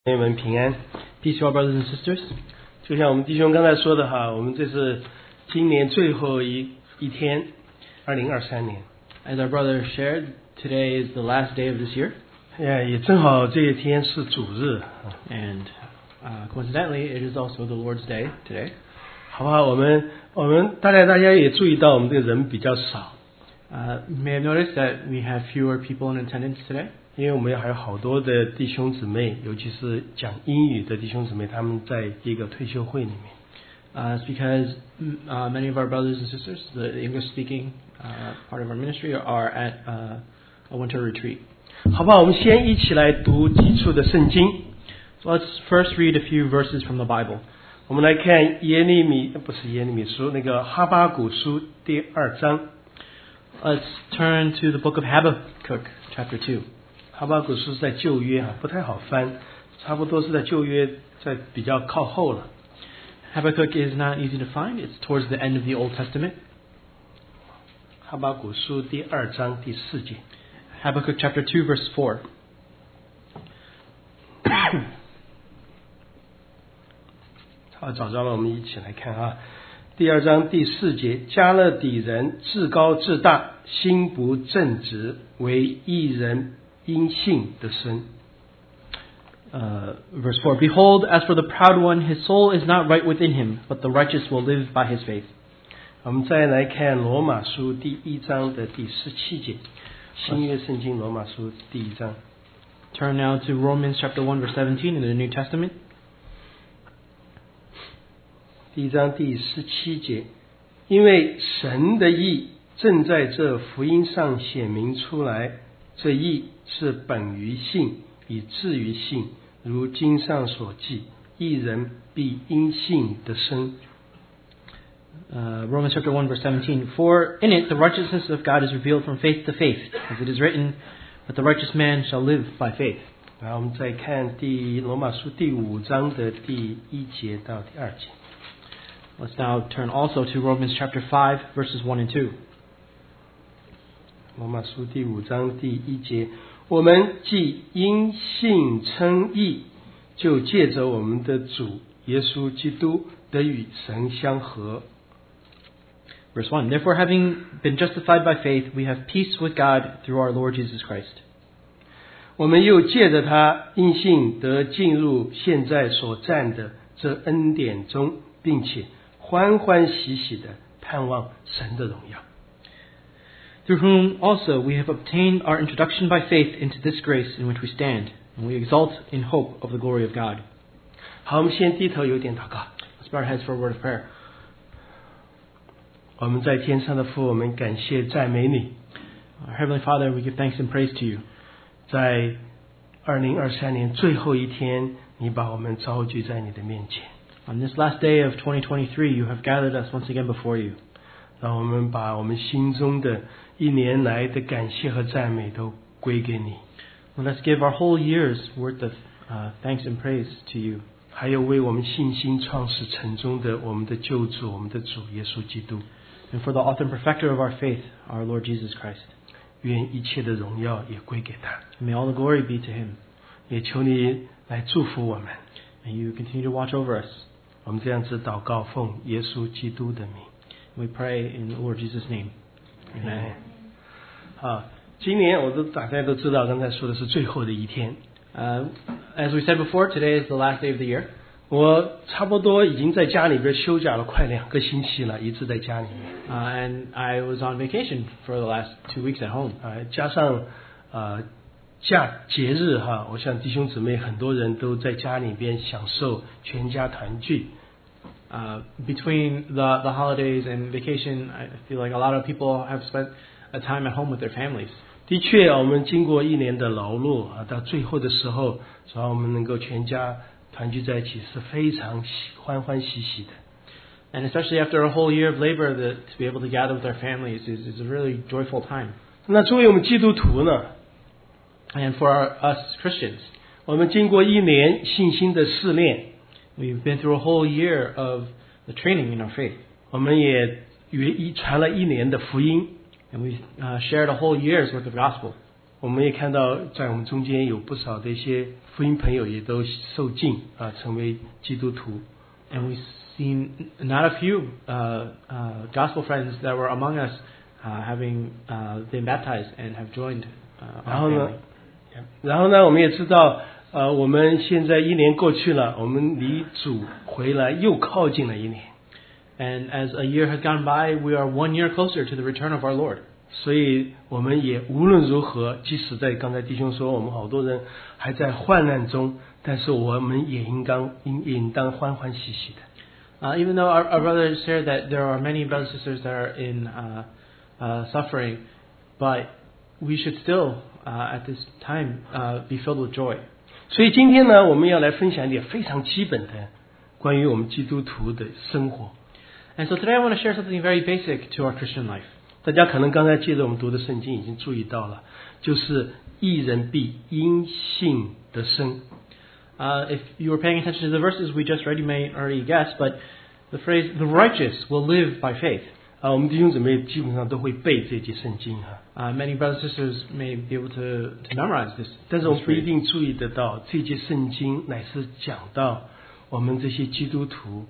朋友们平安 Peace to our brothers and sisters. 就像我们弟兄刚才说的哈，我们这是今年最后一天2023年 As our brother shared, today is the last day of this year. 也正好这一天是主日 And coincidentally, it is also the Lord's Day today. 好不好？我们大家也注意到我们这个人比较少 You may have noticed that we have fewer people in attendance today. 因为我们还有好多的弟兄姊妹，尤其是讲英语的弟兄姊妹，他们在一个退休会里面 It's because many of our brothers and sisters, the English-speaking part of our ministry, are at a winter retreat. 好不好？我们先一起来读几处的圣经 So let's first read a few verses from the Bible. 我们来看不是耶利米书，那个哈巴谷书第2章 Let's turn to the book of Habakkuk, chapter 2. 哈巴谷书是在旧约不太好翻，差不多是在旧约在比较靠后了。 Habakkuk is not easy to find. It's towards the end of the Old Testament. 哈巴谷书第2章第4节 Habakkuk chapter 2 verse 4. 好，找着了，我们一起来看啊。第2章第4节，加勒底人自高自大，心不正直，为义人因信得生。 Verse 4. Behold, as for the proud one, his soul is not right within him, but the righteous will live by his faith. 我们再来看罗马书第1章的第17节，新约圣经罗马书第1章。 Turn now to Romans chapter 1 verse 17 in the New Testament. 第1章第17节，因为神的义正在这福音上显明出来，这义是本于信，以至于信，如经上所记，义人必因信得生。 Romans chapter 1 verse 17. For in it the righteousness of God is revealed from faith to faith, as it is written, but the righteous man shall live by faith. 然后我们再看罗马书第5章的第1节到第2节。 Let's now turn also to Romans chapter 5 verses 1 and 2. 罗马书第5章第1节，我们既因信称义，就借着我们的主耶稣基督得与神相合。 Verse 1. Therefore, having been justified by faith, we have peace with God through our Lord Jesus Christ. 我们又借着他因信得进入现在所站的这恩典中，并且欢欢喜喜的盼望神的荣耀。 Through whom also we have obtained our introduction by faith into this grace in which we stand, and we exult in hope of the glory of God. 好，我们先低头有点祷告。 Let's bow our heads for a word of prayer. 我们在天上的父，我们感谢赞美你。 Our Heavenly Father, we give thanks and praise to you. 在2023年最后一天，你把我们召聚在你的面前， On this last day of 2023, you have gathered us once again before you. 让我们把我们心中的一年来的感谢和赞美都归给你， Let us give our whole year's worth of thanks and praise to you. 还有为我们信心创始成终的我们的救主，我们的主耶稣基督。 And for the author and perfecter of our faith, our Lord Jesus Christ. 愿一切的荣耀也归给他， And may all the glory be to him. 也求你来祝福我们。 And you continue to watch over us. 我们这样子祷告，奉耶稣基督的名。 We pray in the Lord Jesus' name. Amen. 好，今年大家都知道，刚才说的是最后的一天。 As we said before, today is the last day of the year. 我差不多已经在家里边休假了快2个星期了，一直在家里面。 And I was on vacation for the last 2 weeks at home. 加上节日哈，我想弟兄姊妹很多人都在家里边享受全家团聚。 Between the holidays and vacation, I feel like a lot of people have spent a time at home with their families. 的确，我们经过1年的劳碌到最后的时候，主要我们能够全家团聚在一起，是非常欢欢喜喜的。 And especially after a whole year of labor, to be able to gather with our families is a really joyful time. 那作为我们基督徒呢， And for us Christians, 我们经过1年信心的试炼， we've been through a whole year of the training in our faith. 我们也传了1年的福音。 And we've shared a whole year's worth of gospel. 我们也看到在我们中间有不少的一些福音朋友也都受浸成为基督徒。 And we've seen not a few gospel friends that were among us having been baptized and have joined our family. 然后呢，我们也知道，我们现在1年过去了，我们离主回来又靠近了1年。 And as a year has gone by, we are 1 year closer to the return of our Lord. 所以我们也无论如何，即使在刚才弟兄说我们好多人还在患难中，但是我们也应当欢欢喜喜的。 Even though our brothers shared that there are many brothers and sisters that are in suffering, but we should still, at this time, be filled with joy. 所以今天呢，我们要来分享一点非常基本的关于我们基督徒的生活。 And so today I want to share something very basic to our Christian life. 大家可能刚才借着我们读的圣经已经注意到了，就是义人必因信得生。 If you were paying attention to the verses we just read, you may already guess, but the phrase, the righteous will live by faith. 我们弟兄姊妹基本上都会背这节圣经 Many brothers and sisters may be able to memorize this. 但是我们不一定注意得到，这节圣经乃是讲到我们这些基督徒。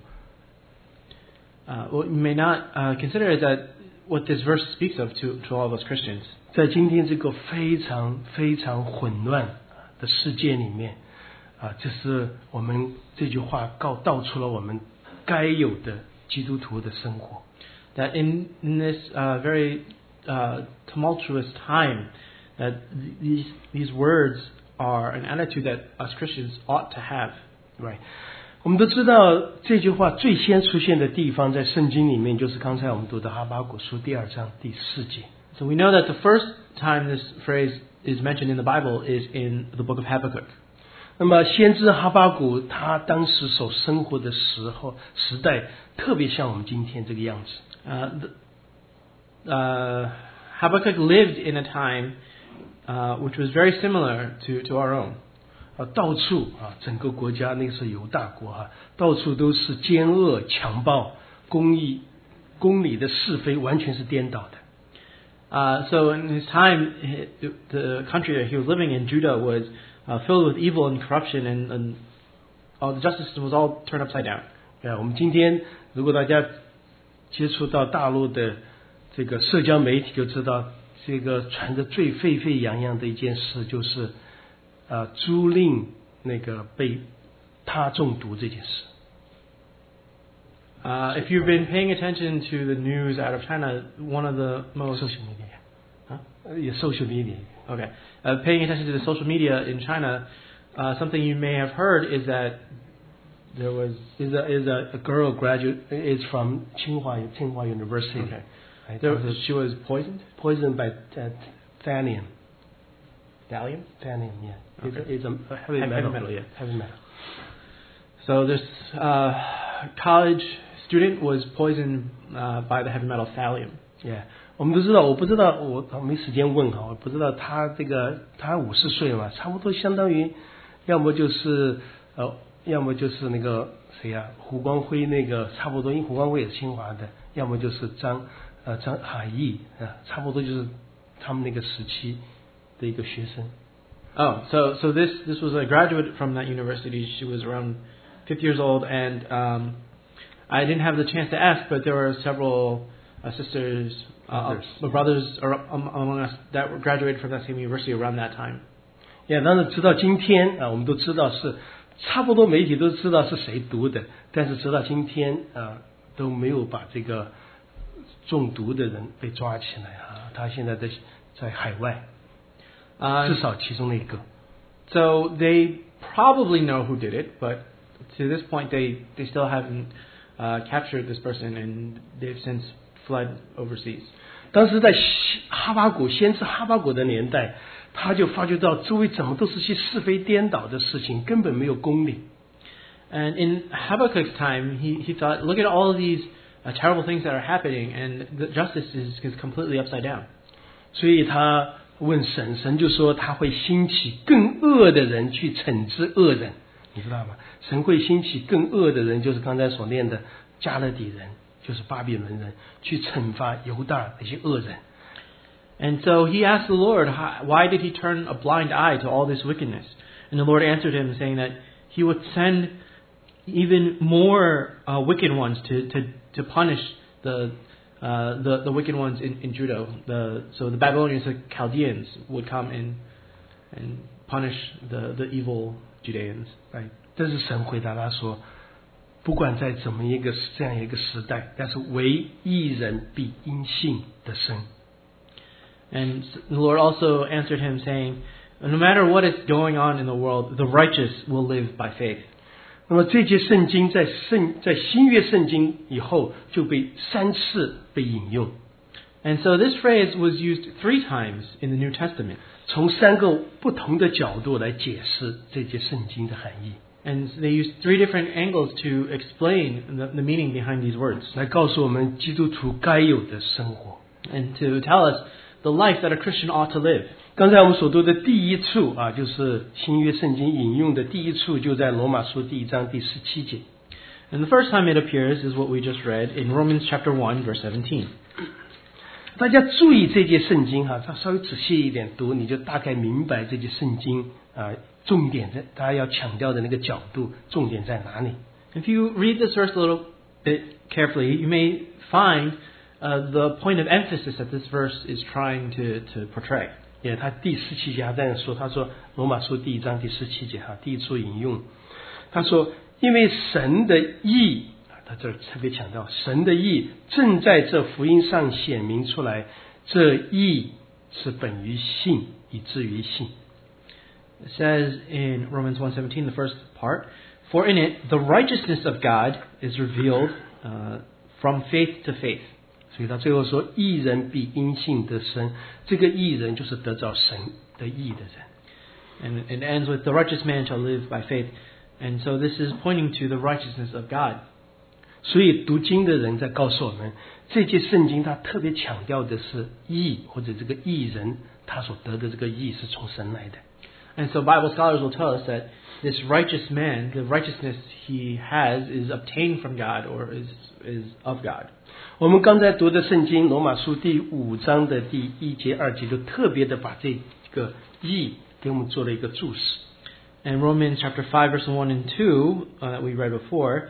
What you may not consider is that what this verse speaks of to all of us Christians. 在今天这个非常非常混乱的世界里面，这是我们这句话道出了我们该有的基督徒的生活。 That in this very tumultuous time, that these words are an attitude that us Christians ought to have. Right. 我们都知道这句话最先出现的地方在圣经里面，就是刚才我们读的哈巴谷书2章第4节。 So we know that the first time this phrase is mentioned in the Bible is in the book of Habakkuk. 那么先知哈巴谷他当时所生活的时代，特别像我们今天这个样子。 Habakkuk lived in a time which was very similar to our own. 到处整个国家那个是犹大国到处都是奸恶、强暴、公理的是非完全是颠倒的。 So in his time, the country that he was living in, Judah, was filled with evil and corruption, and all the justice system was all turned upside down. 我们今天如果大家接触到大陆的这个社交媒体，就知道这个传得最沸沸扬扬的一件事，就是租赁那个被他中毒这件事。 If you've been paying attention to the news out of China, one of the most social media, social media. Okay, paying attention to the social media in China, something you may have heard is that there was a girl graduate is from Tsinghua University. Okay, she was poisoned by thallium. Thallium? Thallium, yeah. Okay. It's a heavy metal. Yeah. Heavy metal. So this college student was poisoned by the heavy metal thallium. Yeah. 我们都知道，我不知道，我没时间问我不知道他50岁嘛，差不多相当于，要么就是那个谁胡光辉那个差不多，因为胡光辉也是清华的，要么就是张海义差不多就是他们那个时期的一个学生。 Oh, so this was a graduate from that university. She was around 50 years old, and I didn't have the chance to ask, but there were several sisters, brothers among us that graduated from that same university around that time. 但是直到今天我们都知道是差不多媒体都知道是谁读的，但是直到今天都没有把这个中毒的人被抓起来他现在在海外。至少其中的一个。 So they probably know who did it, but to this point they still haven't captured this person, and they've since fled overseas. 当时在先知哈巴谷的年代，他就发觉到周围怎么都是些是非颠倒的事情，根本没有公理。 And in Habakkuk's time, he thought, look at all of these terrible things that are happening, and the justice is completely upside down. 所以他问神就说他会兴起更恶的人去惩治恶人，你知道吗？神会兴起更恶的人，就是刚才所念的加勒底人，就是巴比伦人，去惩罚犹大那些恶人。 And so he asked the Lord, why did he turn a blind eye to all this wickedness? And the Lord answered him, saying that he would send even more wicked ones to punish the wicked ones in Judah. So the Babylonians, the Chaldeans, would come in and punish the evil Judeans. Right. 但是神回答他说，不管在怎么这样一个时代，但是唯义人必因信得生。 And the Lord also answered him, saying, no matter what is going on in the world, the righteous will live by faith. 那么这节圣经在新约圣经以后就被3次被引用。 And so this phrase was used 3 times in the New Testament. 从3个不同的角度来解释这节圣经的含义。 And they used 3 different angles to explain the meaning behind these words. 来告诉我们基督徒该有的生活。 And to tell us the life that a Christian ought to live. 刚才我们所读的第一处啊，就是新约圣经引用的第一处，就在罗马书第1章第17节。 And the first time it appears is what we just read in Romans chapter 1, verse 17. 大家注意这节圣经哈，稍微仔细一点读，你就大概明白这节圣经重点在大家要强调的那个角度，重点在哪里。 If you read this verse a little bit carefully, you may find the point of emphasis that this verse is trying to portray. 他第17节他这样说，他说罗马书第1章第17节哈，第一处引用，他说因为神的义，他这儿特别强调神的义正在这福音上显明出来，这义是本于信以至于信。 It says in Romans 1:17, the first part, for in it the righteousness of God is revealed from faith to faith. 所以他最后说义人必因信得生，这个义人就是得着神的义的人。 And it ends with the righteous man shall live by faith. And so this is pointing to the righteousness of God. 所以读经的人在告诉我们，这节圣经他特别强调的是义，或者这个义人他所得的这个义是从神来的。 And so Bible scholars will tell us that this righteous man, the righteousness he has, is obtained from God or is of God. 我们刚才读的圣经罗马书第5章的第1节2节就特别的把这个义给我们做了一个注释。 And Romans chapter 5 verse 1 and 2 that we read before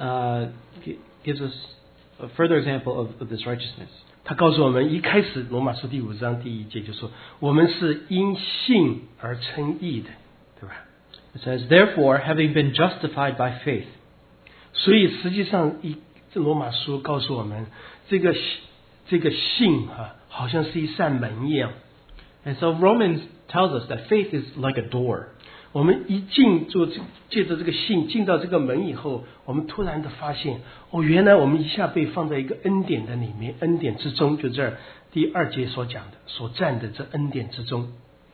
gives us a further example of this righteousness. 他告诉我们，一开始罗马书第5章第1节就说，我们是因信而称义的，对吧？ It says, therefore, having been justified by faith. 所以实际上这罗马书告诉我们，这个信好像是一扇门一样。 And so Romans tells us that faith is like a door. 我们一借着这个信进到这个门以后，我们突然的发现，原来我们一下被放在一个恩典的里面，恩典之中，就这儿第2节所讲的，所站的这恩典之中。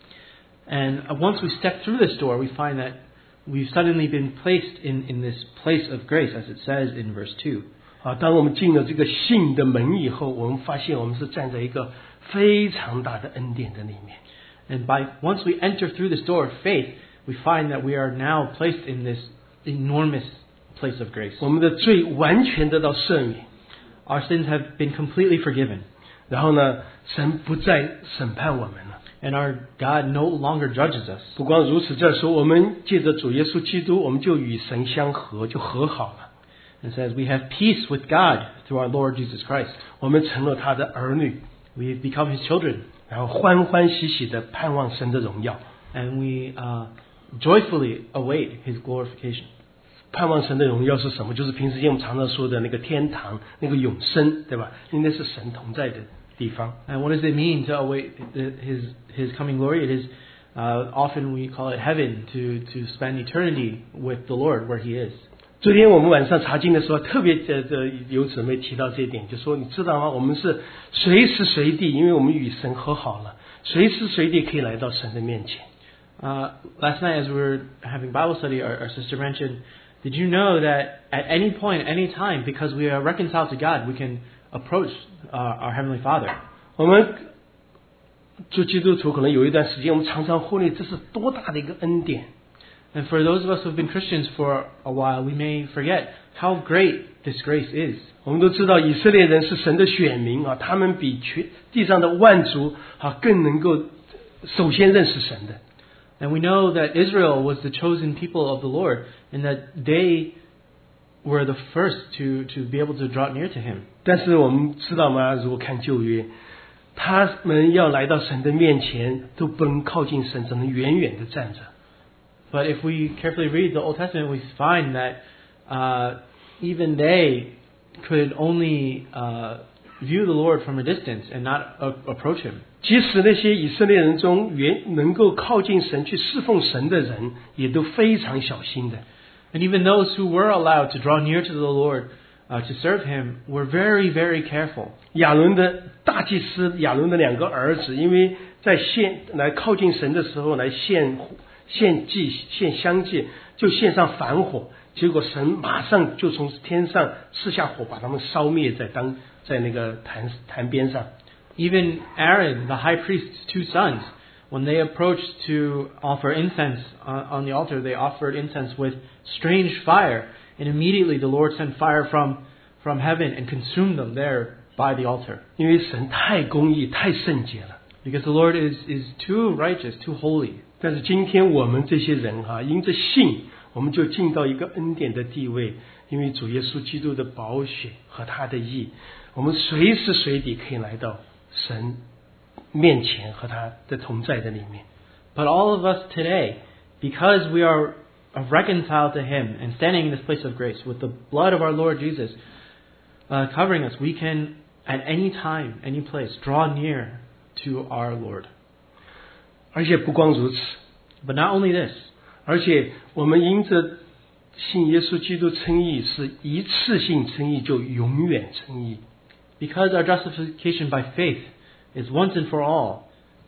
And once we step through this door, we find that we've suddenly been placed in this place of grace, as it says in verse 2. 当我们进了这个信的门以后，我们发现我们是站在一个非常大的恩典的里面。 And once we enter through this door of faith, we find that we are now placed in this enormous place of grace. 我们的罪完全得到赦免。 Our sins have been completely forgiven. 然后呢，神不再审判我们了。 And our God no longer judges us. 不光如此，这说我们借着主耶稣基督，我们就与神相合，就和好了。 It says we have peace with God through our Lord Jesus Christ. 我们成了他的儿女。 We have become His children. 然后欢欢喜喜的盼望神的荣耀。 And we joyfully await His glorification. 盼望神的荣耀是什么？就是平时我们常常说的那个天堂，那个永生，对吧？应该是神同在的地方。 And what does it mean to await His coming glory? It is often we call it heaven, to spend eternity with the Lord where He is. 昨天我们晚上查经的时候，特别有姊妹提到这一点，就说你知道吗？我们是随时随地，因为我们与神和好了，随时随地可以来到神的面前。 Last night as we were having Bible study, our sister mentioned, did you know that at any point, any time, because we are reconciled to God, we can approach our Heavenly Father? 我们做基督徒可能有一段时间，我们常常忽略这是多大的一个恩典。 And for those of us who've been Christians for a while, we may forget how great this grace is. 我们都知道以色列人是神的选民啊，他们比地上的万族啊更能够首先认识神的。 And we know that Israel was the chosen people of the Lord, and that they were the first to be able to draw near to Him. 但是我们知道吗？如果看旧约，他们要来到神的面前，都不能靠近神，只能远远的站着。 But if we carefully read the Old Testament, we find that even they could only view the Lord from a distance and not approach Him. 即使那些以色列人中能够靠近神去侍奉神的人，也都非常小心的。 And even those who were allowed to draw near to the Lord to serve Him were very, very careful. 亚伦的大祭司亚伦的两个儿子，因为在来靠近神的时候来献祭献香祭，就献上反火，结果神马上就从天上赐下火，把他们烧灭在那个坛边上。 Even Aaron, the high priest's 2 sons, when they approached to offer incense on the altar, they offered incense with strange fire, and immediately the Lord sent fire from heaven and consumed them there by the altar. 因为神太公义、太圣洁了。 Because the Lord is too righteous, too holy. 但是今天我们这些人因着信，我们就进到一个恩典的地位，因为主耶稣基督的宝血和他的义，我们随时随地可以来到神面前和他的同在的里面。 But all of us today, because we are reconciled to Him and standing in this place of grace with the blood of our Lord Jesus covering us, we can at any time, any place, draw near to our Lord. 而且不光如此， But not only this, 而且我们因着信耶稣基督称义，是一次性称义，就永远称义。 because our justification by faith is once and for all,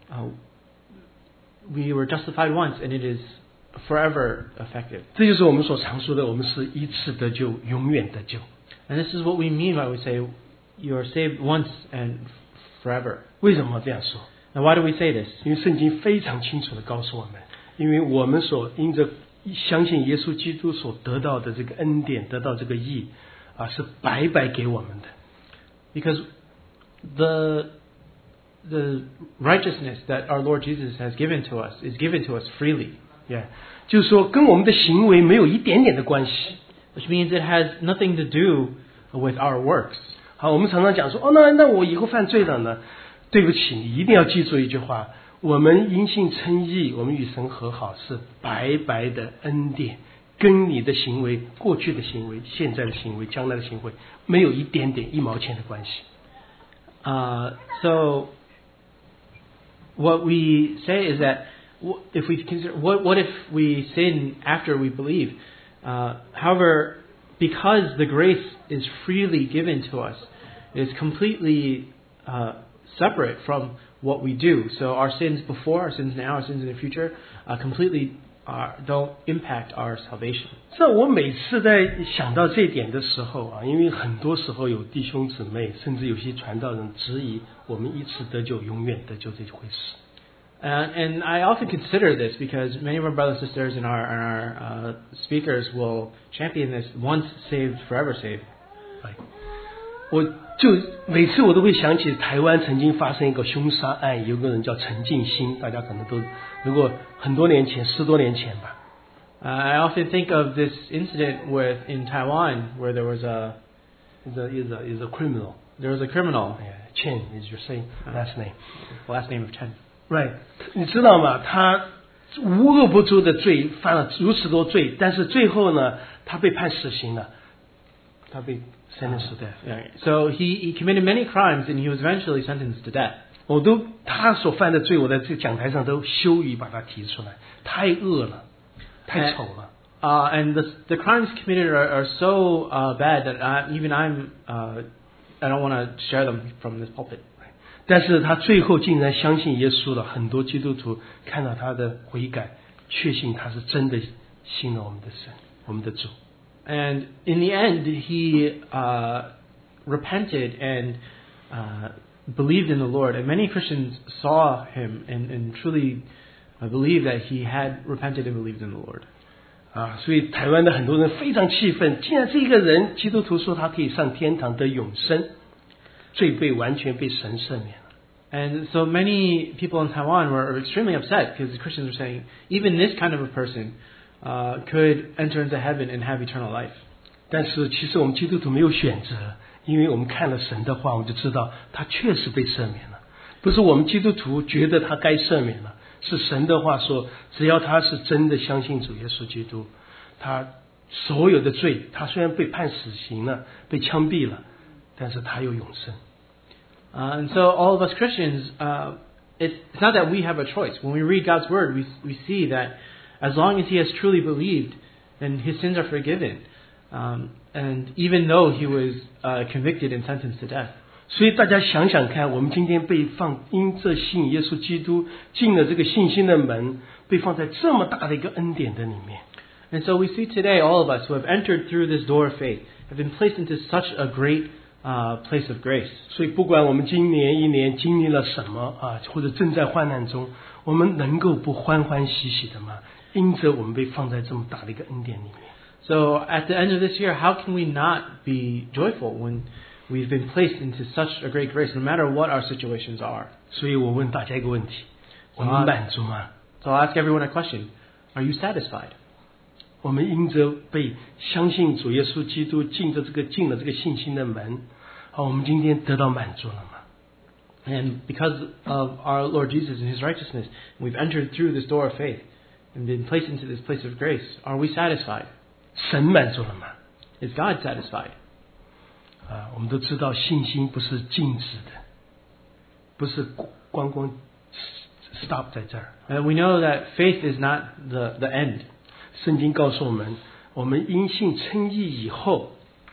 we were justified once and it is forever effective. 这就是我们所常说的，我们是一次得救，永远得救。 And this is what we mean when we say you are saved once and forever. 为什么这样说？ Now why do we say this? 因为圣经非常清楚地告诉我们，因为我们所因着相信耶稣基督所得到的这个恩典，得到这个义是白白给我们的。 Because the righteousness that our Lord Jesus has given to us is given to us freely. 就是说跟我们的行为没有一点点的关系。 Which means it has nothing to do with our works. 好，我们常常讲说，那我以后犯罪了呢？对不起，你一定要记住一句话：我们因信称义，我们与神和好，是白白的恩典，跟你的行为、过去的行为、现在的行为、将来的行为，没有一点点1毛钱的关系。 So what we say is that if we consider what if we sin after we believe? However, because the grace is freely given to us, it is completely separate from what we do. So our sins before, our sins now, our sins in the future, completely don't impact our salvation. 这我每次在想到这一点的时候因为很多时候有弟兄姊妹，甚至有些传道人质疑我们一次得救，永远得救这回事。 And I often consider this because many of our brothers and sisters and our speakers will champion this once saved, forever saved. 我就每次我都会想起台湾曾经发生一个凶杀案，有个人叫陈进兴，大家可能都如果很多年前10多年前吧。 I often think of this incident in Taiwan where there was a criminal. There was a criminal. Chen is your last name. Last name of Chen. Right. 你知道吗？他无恶不作的罪，犯了如此多罪，但是最后呢，他被判死刑了，他被 sentenced to death. So he committed many crimes and he was eventually sentenced to death. 他所犯的罪，我在这讲台上都羞于把它提出来，太恶了，太丑了。 And the crimes committed are so bad that I don't want to share them from this pulpit. 但是他最后竟然相信耶稣了，很多基督徒看到他的悔改，确信他是真的信了我们的神，我们的主。 And in the end, he repented and believed in the Lord. And many Christians saw him and truly believed that he had repented and believed in the Lord. 所以台湾的很多人非常气愤，既然这个人基督徒说他可以上天堂得永生，罪被完全被神赦免了。 And so many people in Taiwan were extremely upset because the Christians were saying even this kind of a person could enter into heaven and have eternal life. 但是其实我们基督徒没有选择，因为我们看了神的话，我们就知道他确实被赦免了，不是我们基督徒觉得他该赦免了，是神的话说，只要他是真的相信主耶稣基督，他所有的罪，他虽然被判死刑了，被枪毙了，但是他有永生。 And so all of us Christians, it's not that we have a choice. When we read God's Word, we see that as long as he has truly believed, then his sins are forgiven. And even though he was convicted and sentenced to death. 所以大家想想看，我们今天被因着信耶稣基督进了这个信心的门，被放在这么大的一个恩典的里面。 And so we see today all of us who have entered through this door of faith have been placed into such a great place of grace. 所以不管我们今年一年经历了什么或者正在患难中，我们能够不欢欢喜喜的吗？因着我们被放在这么大的一个恩典里面。 So at the end of this year, how can we not be joyful when we've been placed into such a great grace, no matter what our situations are? 所以我问大家一个问题：我们满足吗？ So I'll ask everyone a question: Are you satisfied? 我们因着被相信主耶稣基督进了这个信心的门，我们今天得到满足了吗？ And because of our Lord Jesus and his righteousness, we've entered through this door of faith and been placed into this place of grace. Are we satisfied? 神满足了吗？ Is God satisfied? 我们都知道信心不是静止的，不是光 stop 在这儿。 And we know that faith is not the end. 圣经告诉我们，我们因信称义以后，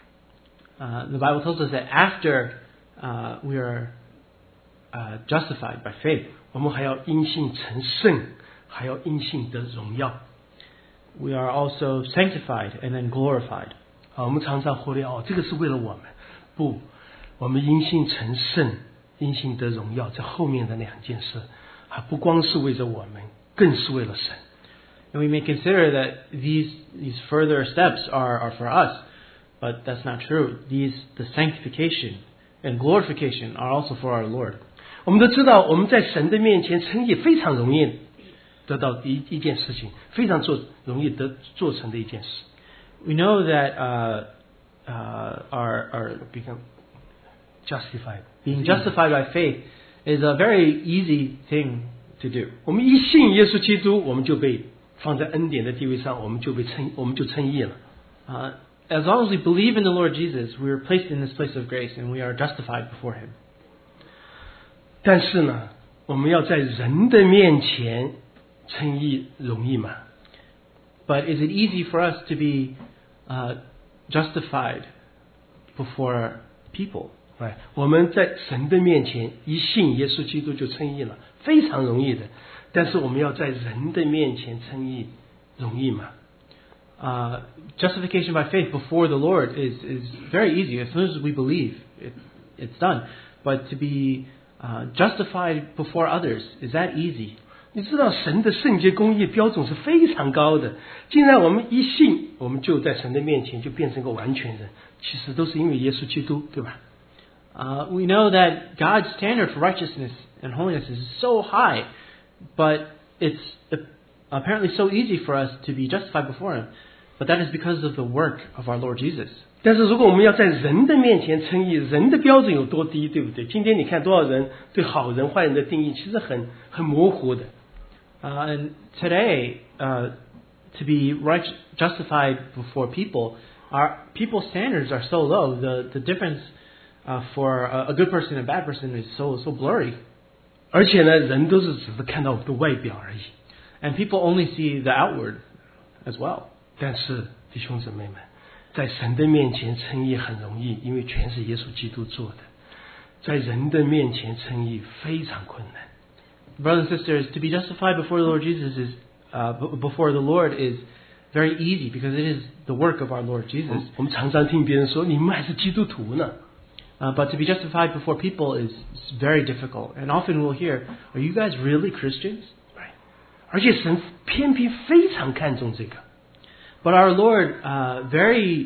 the Bible tells us that after we are justified by faith, 我们还要因信成圣，还要因信得荣耀。 We are also sanctified and then glorified. 我们常常忽略这个是为了我们，不，我们因信成圣，因信得荣耀，这后面的两件事，不光是为着我们，更是为了神。 And we may consider that these further steps are for us, but that's not true. The sanctification and glorification are also for our Lord. 我们都知道，我们在神的面前称义非常容易得到一件事情，非常容易做成的一件事。 We know that our become justified, being justified by faith is a very easy thing to do. 我们一信耶稣基督，我们就被放在恩典的地位上，我们就称义了。 As long as we believe in the Lord Jesus, we are placed in this place of grace and we are justified before him. 但是呢，我们要在人的面前称义容易吗？ But is it easy for us to be justified before people? 我们在神的面前一信耶稣基督就称义了，非常容易的。但是我们要在人的面前称义容易吗？ Justification by faith before the Lord is very easy. As soon as we believe, it's done. But to be justified before others, is that easy? 你知道神的圣洁公义标准是非常高的，既然我们一信，我们就在神的面前就变成个完全人，其实都是因为耶稣基督，对吧？ We know that God's standard for righteousness and holiness is so high, but it's apparently so easy for us to be justified before him. But that is because of the work of our Lord Jesus. 但是如果我们要在人的面前称义，人的标准有多低，对不对？今天你看多少人对好人坏人的定义其实很模糊的。 And today, to be justified before people, people's standards are so low. The difference for a good person and a bad person is so blurry. 而且呢，人都是只是看到我们的外表而已。 And people only see the outward as well. 但是弟兄姊妹们，在神的面前称义很容易，因为全是耶稣基督做的。在人的面前称义非常困难。 Brothers and sisters, to be justified before the Lord Jesus before the Lord is very easy because it is the work of our Lord Jesus. 我们常常听别人说，你们还是基督徒呢。 But to be justified before people is very difficult. And often we'll hear, are you guys really Christians? 而且神偏偏非常看重这个。 But our Lord very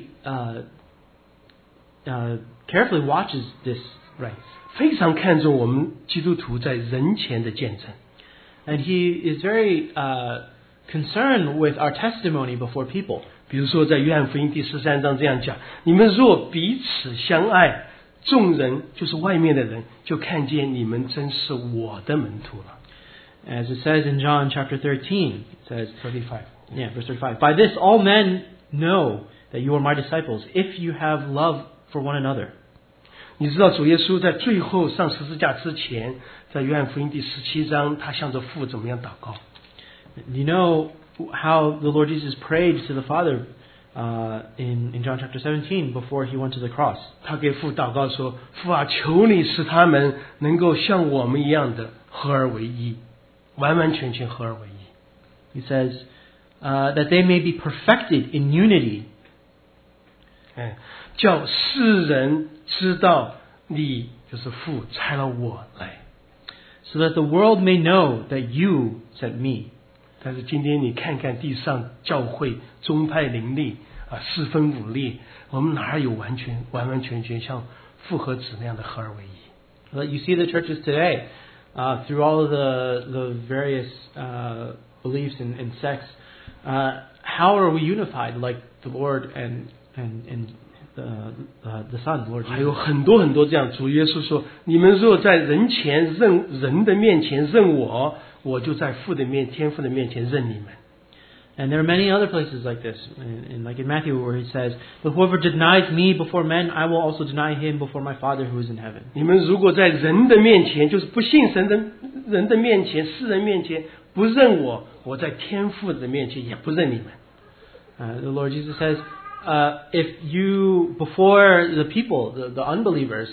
carefully watches this. Right， 非常看重我们基督徒在人前的见证。 And He is very concerned with our testimony before people. 比如说在约翰福音第13章这样讲，你们若彼此相爱，众人就是外面的人就看见你们真是我的门徒了。 As it says in John chapter 13, it says, 35 yeah, verse 35, By this all men know that you are my disciples, if you have love for one another. 你知道主耶稣在最后上十字架之前，在约翰福音第17章，他向着父怎么样祷告？ You know how the Lord Jesus prayed to the Father in John chapter 17 before He went to the cross. 他给父祷告说：“父啊，求你使他们能够像我们一样的合而为一，完完全全合而为一。” He says that they may be perfected in unity. 叫世人知道你就是父差了我来。 So that the world may know that you sent me. 但是今天你看看地上教会宗派林立四分五裂，我们哪有完完全全像父和子那样的合而为一？ But you see the churches today, through all of the various beliefs and sects, how are we unified like the Lord and the Son, Lord 还有 Jesus? 很多很多这样，主耶稣说：“你们若在人的面前认我，我就在天父的面前认你们。” And there are many other places like this, and like in Matthew where He says, "But whoever denies me before men, I will also deny him before my Father who is in heaven." 你们如果在人的面前，就是不信神的人的面前、世人面前不认我，我在天父的面前也不认你们。 The Lord Jesus says, if you, before the people, the unbelievers,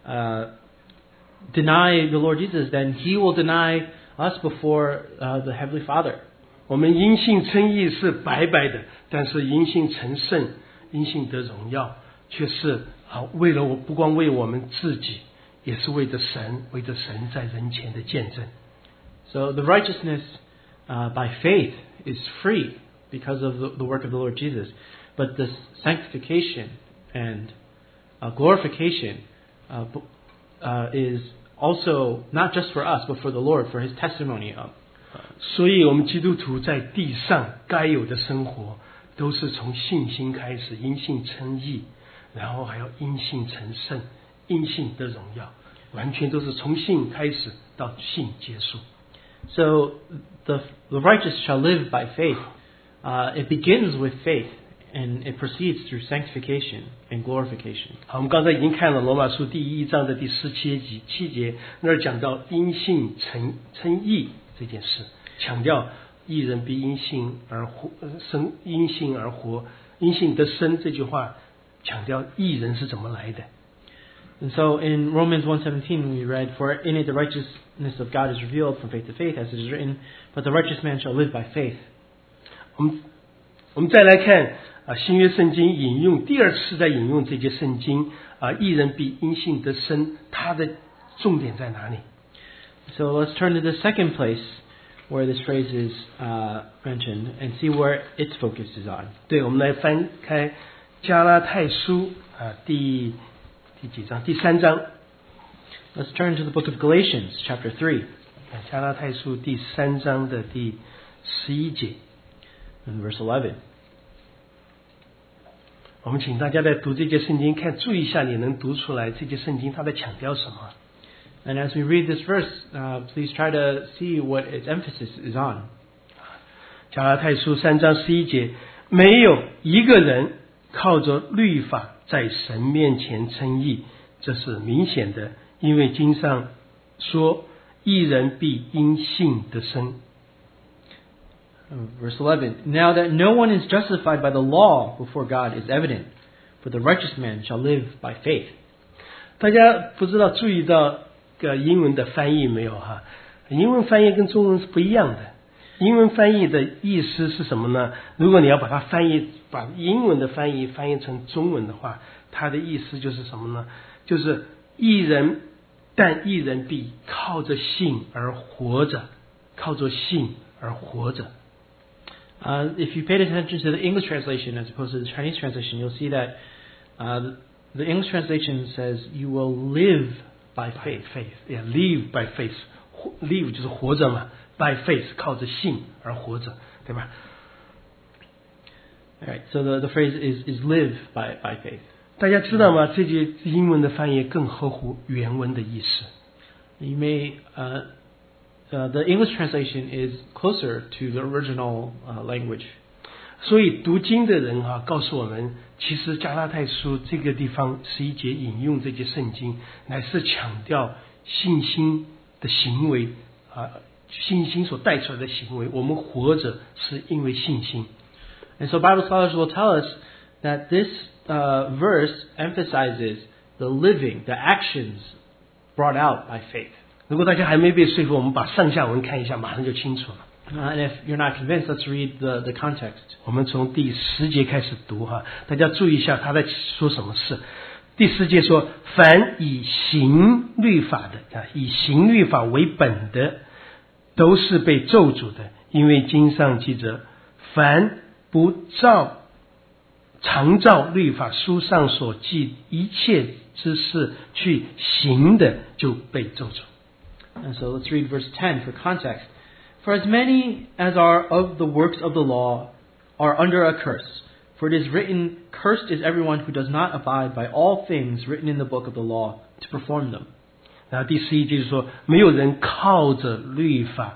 deny the Lord Jesus, then He will deny us before the Heavenly Father. 我们因信称义是白白的，但是因信成圣、因信得荣耀，却是为了不光为我们自己，也是为着神在人前的见证。 So the righteousness by faith is free because of the work of the Lord Jesus. But the sanctification and glorification is also not just for us, but for the Lord, for His testimony of. 所以我们基督徒在地上该有的生活，都是从信心开始，因信称义，然后还要因信成圣，因信得荣耀，完全都是从信开始到信结束。 So the righteous shall live by faith. It begins with faith, and it proceeds through sanctification and glorification. 好，我们刚才已经看了罗马书第1章的第17节，那儿讲到因信称义这件事，强调义人必因信而活，因信而活，因信得生这句话，强调义人是怎么来的。 And so in Romans 1:17 we read, "For in it the righteousness of God is revealed from faith to faith, as it is written, but the righteous man shall live by faith." 我们再来看新约圣经引用第二次在引用这节圣经义人必因信得生，它的重点在哪里？ So let's turn to the second place where this phrase is mentioned and see where its focus is on. 对，我们来翻开加拉太书第几章？第3章。 Let's turn to the book of Galatians, chapter 3. 加拉太书第3章的第11节。 In verse 11. 我们请大家在读这节圣经，注意一下，你能读出来这节圣经它在强调什么？ And as we read this verse, please try to see what its emphasis is on. 加拉太书3章11节，没有一个人靠着律法在神面前称义，这是明显的，因为经上说，义人必因信得生。 Verse 11. Now that no one is justified by the law before God is evident, for the righteous man shall live by faith. 大家不知道注意到英文的翻译没有哈？英文翻译跟中文是不一样的。英文翻译的意思是什么呢？如果你要把它把英文的翻译成中文的话，它的意思就是什么呢？就是但义人必靠着信而活着，靠着信而活着。 If you paid attention to the English translation as opposed to the Chinese translation, you'll see that the English translation says, "You will live by faith." Yeah, live by faith. Live 就是活着嘛 ，by faith 靠着信而活着，对吧？ All right, so the phrase is live by faith. 大家知道吗？这句英文的翻译更合乎原文的意思。 You may the English translation is closer to the original language. 所以读经的人告诉我们，其实加拉太书这个地方11节引用这节圣经，乃是强调信心的行为信心所带出来的行为。我们活着是因为信心。 And so Bible scholars will tell us that this verse emphasizes the living, the actions brought out by faith. 如果大家还没被说服，我们把上下文看一下，马上就清楚了。 And if you're not convinced, let's read the context. 我们从第10节开始读大家注意一下他在说什么事。第10节说，凡以行律法的以行律法为本的，都是被咒诅的，因为经上记着，凡不常照律法书上所记一切之事去行的，就被咒诅。 And so let's read verse 10 for context. For as many as are of the works of the law are under a curse. For it is written, Cursed is everyone who does not abide by all things written in the book of the law to perform them. 然后第11节就是说，没有人靠着律法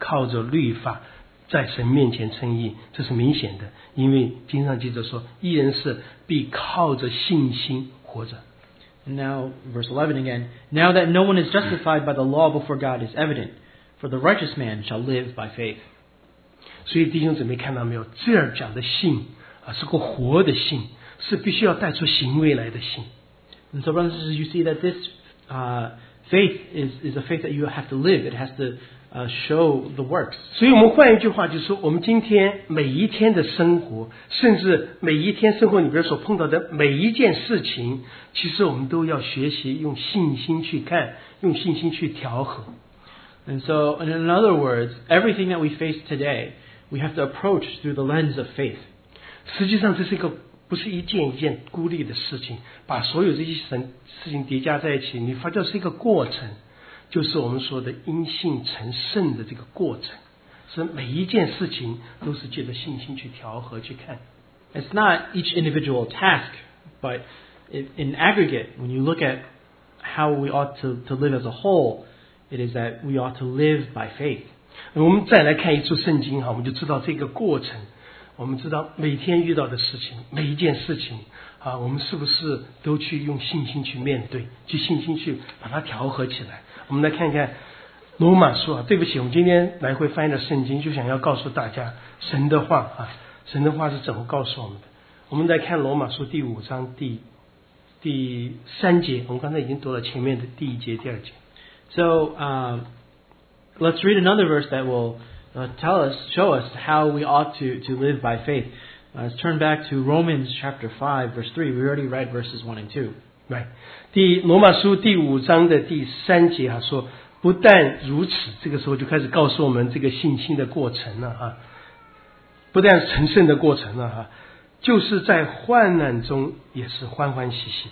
在神面前称义，这是明显的，因为经上记着说，义人是必靠着信心活着。 And now, verse 11 again. Now that no one is justified by the law before God is evident, for the righteous man shall live by faith. 所以弟兄姊妹看到没有，这儿讲的信是个活的信，是必须要带出行为来的信。 And so, brothers and sisters, you see that this faith is a faith that you have to live. It has to show the works. 所以我们换一句话就是说，我们今天每一天的生活，甚至每一天生活里边所碰到的每一件事情，其实我们都要学习用信心去看，用信心去调和。 And so, in other words, everything that we face today, we have to approach through the lens of faith. 实际上这是一个不是一件一件孤立的事情，把所有这些事情叠加在一起，你发觉是一个过程，就是我们说的因信成圣的这个过程，是每一件事情都是借着信心去调和去看。 It's not each individual task, but in aggregate, when you look at how we ought to live as a whole, it is that we ought to live by faith. 我们再来看一处圣经我们就知道这个过程。我们知道每天遇到的事情，每一件事情我们是不是都去用信心去面对，去信心去把它调和起来。我们来看看罗马书对不起，我们今天来回翻译的圣经就想要告诉大家神的话神的话是怎么告诉我们的。我们来看罗马书第5章第3节，我们刚才已经读了前面的第1节第2节。 So let's read another verse that will show us how we ought to live by faith. Let's turn back to Romans chapter 5, verse 3. We already read verses 1 and 2. Right. 罗马书第5章的第3节说，不但如此，这个时候就开始告诉我们这个信心的过程了不但成圣的过程了就是在患难中也是欢欢喜喜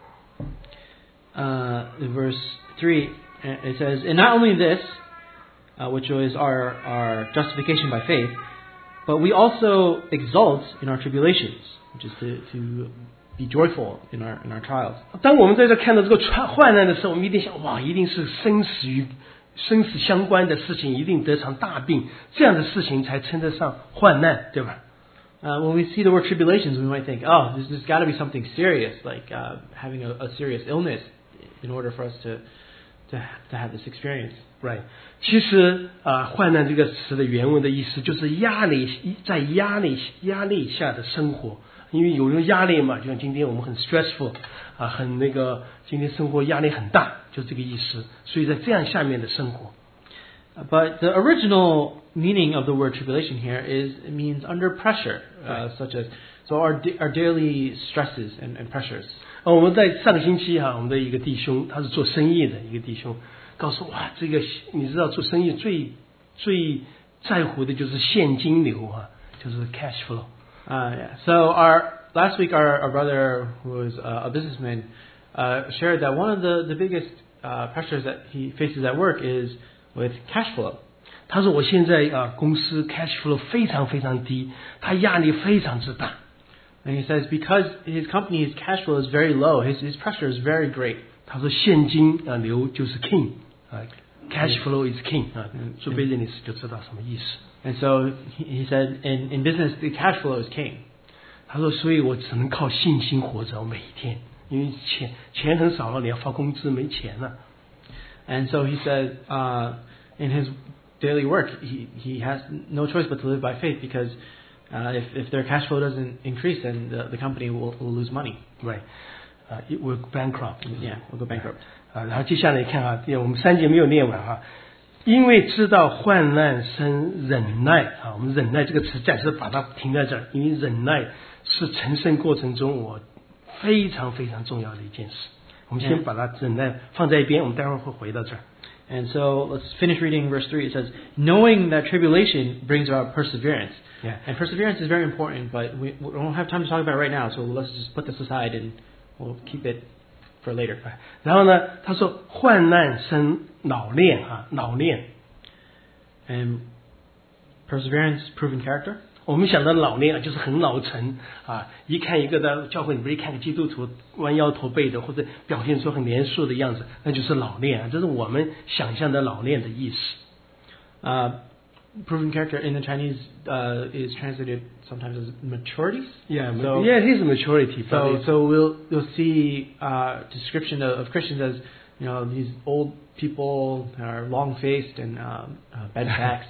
的。Verse 3, it says, And not only this, which is our justification by faith, but we also exult in our tribulations, which is to be joyful in our trials. 当我们在这看到这个患难的时候，我们一定想，哇，一定是生死相关的事情，一定得场大病，这样的事情才称得上患难，对吧 ？When we see the word tribulations, we might think, oh, there's got to be something serious, like having a serious illness, in order for us to have this experience. Right. 其实患难这个词的原文的意思就是在压力下的生活，因为有人压力嘛，就像今天我们很 stressful 很今天生活压力很大，就这个意思。所以在这样下面的生活。 But the original meaning of the word tribulation here it means under pressure, such as our daily stresses and pressures. 我们在上个星期我们的一个弟兄，他是做生意的一个弟兄，告诉哇，这个你知道做生意最在乎的就是现金流就是 cash flow。 Yeah. So last week, our brother, who was a businessman, shared that one of the biggest pressures that he faces at work is with cash flow. 他说我现在公司 cash flow 非常非常低，他压力非常之大。 And he says because his company's cash flow is very low, his pressure is very great. 他说现金流就是 king cash flow is king 做 business 就知道什么意思。 And so he said in business the cash flow is king. 他说所以我只能靠信心活着每一天，因为钱很少了，你要发工资没钱了。 And so he said in his daily work he has no choice but to live by faith because if their cash flow doesn't increase, then the company will lose money. Right. It will go bankrupt. Yeah, will go bankrupt. 然后接下来看我们3节没有念完因为知道患难生忍耐我们忍耐这个词暂时把它停在这儿，因为忍耐是成圣过程中我非常非常重要的一件事。我们先把它忍耐放在一边，我们待会儿会回到这儿。 And so let's finish reading verse 3. It says, knowing that tribulation brings about perseverance. Yeah. And perseverance is very important, but we don't have time to talk about it right now, so let's just put this aside and we'll keep it for later. 然后呢，他说患难生老练老练。 And perseverance, proven character. 我们想到老练就是很老成一看一个的教会，你不是看个基督徒弯腰驼背的，或者表现出很严肃的样子，那就是老练这是我们想象的老练的意思。 Proven character in the Chinese is translated sometimes as maturity. Yeah, so, it is maturity. So you'll see description of Christians as these old people are long faced and bad backs.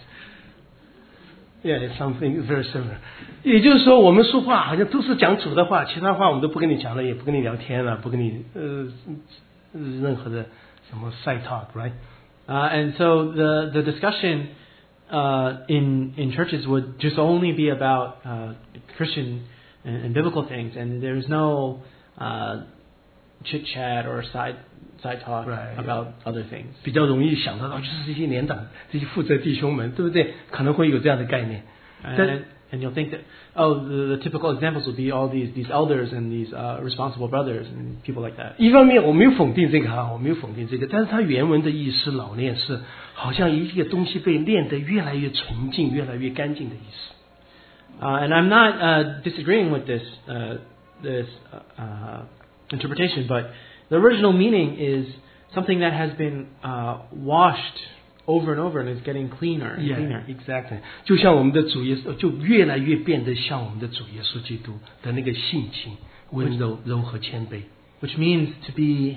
Yeah, it's something very similar. 也就是说，我们说话好像都是讲主的话，其他话我们都不跟你讲了，也不跟你聊天了，不跟你任何的什么 side talk, right? And so the discussion in churches would just only be about Christian and biblical things, and there's no chit chat or side talk about other things. 比较容易想到就是这些年长、这些负责弟兄们，对不对？可能会有这样的概念。 And you'll think that the typical examples would be all these elders and these responsible brothers and people like that. 一方面我没有否定这个我没有否定这个，但是它原文的意思老练是好像一个东西被练得越来越纯净、越来越干净的意思。 And I'm not disagreeing with this interpretation, but the original meaning is something that has been washed over and over and is getting cleaner and cleaner. Exactly. 就像我们的主耶稣，就越来越变得像我们的主耶稣基督的那个性情，温柔、柔和、谦卑。 Which means to be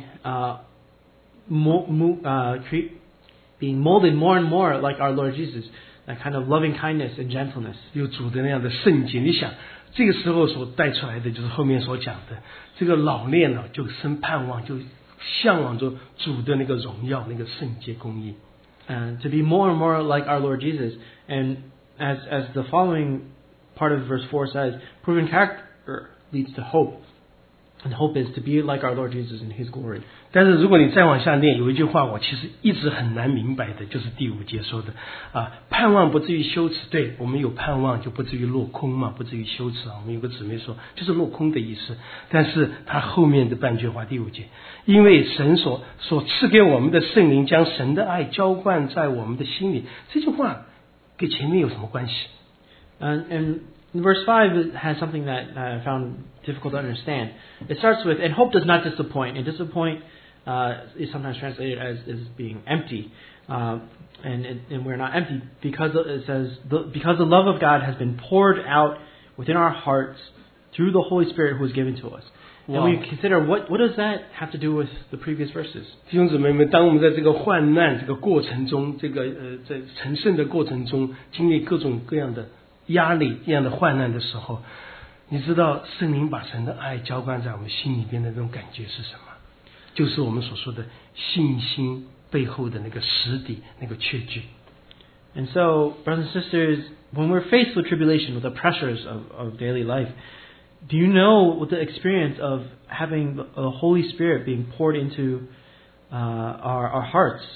being molded more and more like our Lord Jesus, that kind of loving kindness and gentleness. 有主的那样的圣洁，你想这个时候所带出来的就是后面所讲的这个老练就生盼望，就向往着主的那个荣耀、那个圣洁公义。 And to be more and more like our Lord Jesus, and as the following part of verse 4 says, proven character leads to hope, and hope is to be like our Lord Jesus in His glory. 但是如果你再往下念，有一句话我其实一直很难明白的，就是第5节说的盼望不至于羞耻。对，我们有盼望就不至于落空嘛，不至于羞耻我们有个姊妹说就是落空的意思，但是他后面的半句话第5节，因为神所赐给我们的圣灵将神的爱浇灌在我们的心里，这句话跟前面有什么关系 ？And verse 5 has something that I found difficult to understand. It starts with, and hope does not disappoint. And disappoint is sometimes translated as being empty. And we're not empty because it says, because the love of God has been poured out within our hearts through the Holy Spirit who is given to us. And we consider what does that have to do with the previous verses? 弟兄姊妹们，当我们在这个患难这个过程中，这个在成圣的过程中，经历各种各样的压力、这样的患难的时候，你知道圣灵把神的爱浇灌在我们心里边的那种感觉是什么？就是我们所说的信心背后的那个实底，那个确据。 And so, brothers and sisters, when we're faced with tribulation, with the pressures of daily life, do you know what the experience of having the Holy Spirit being poured into our hearts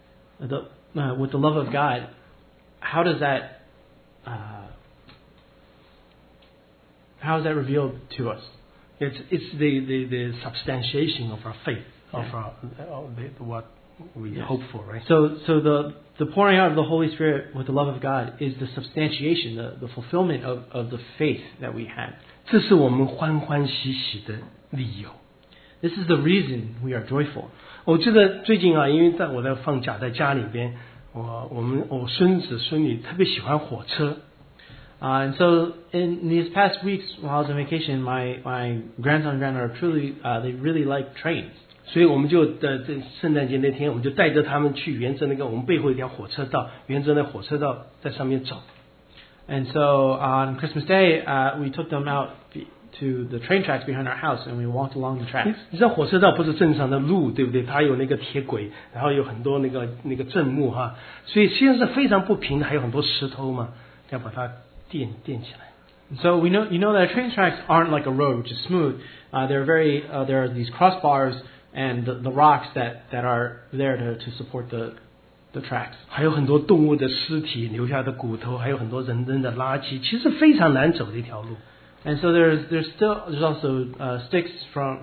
with the love of God, how does that how is that revealed to us? It's the substantiation of our faith, of what we hope for, right? So the pouring out of the Holy Spirit with the love of God is the substantiation, the fulfillment of the faith that we had. 这是我们欢欢喜喜的理由。 This is the reason we are joyful. 我记得最近啊，因为我在放假，在家里边，我孙子孙女特别喜欢火车。 And so in these past weeks while I was on vacation, my grandson and granddaughter they really like trains. 所以我们就这圣诞节那天，我们就带着他们去沿着那个我们背后一条火车道，沿着那火车道在上面走。 And so on Christmas Day, we took them out to the train tracks behind our house, and we walked along the tracks. 你知道火车道不是正常的路，对不对？它有那个铁轨，然后有很多那个正木哈，所以实际上是非常不平的，还有很多石头嘛，要把它垫起来。 So you know that train tracks aren't like a road, which is smooth. There are these crossbars and the rocks that are there to support the tracks. 还有很多动物的尸体留下的骨头，还有很多人扔的垃圾，其实非常难走的一条路。 And so there's also sticks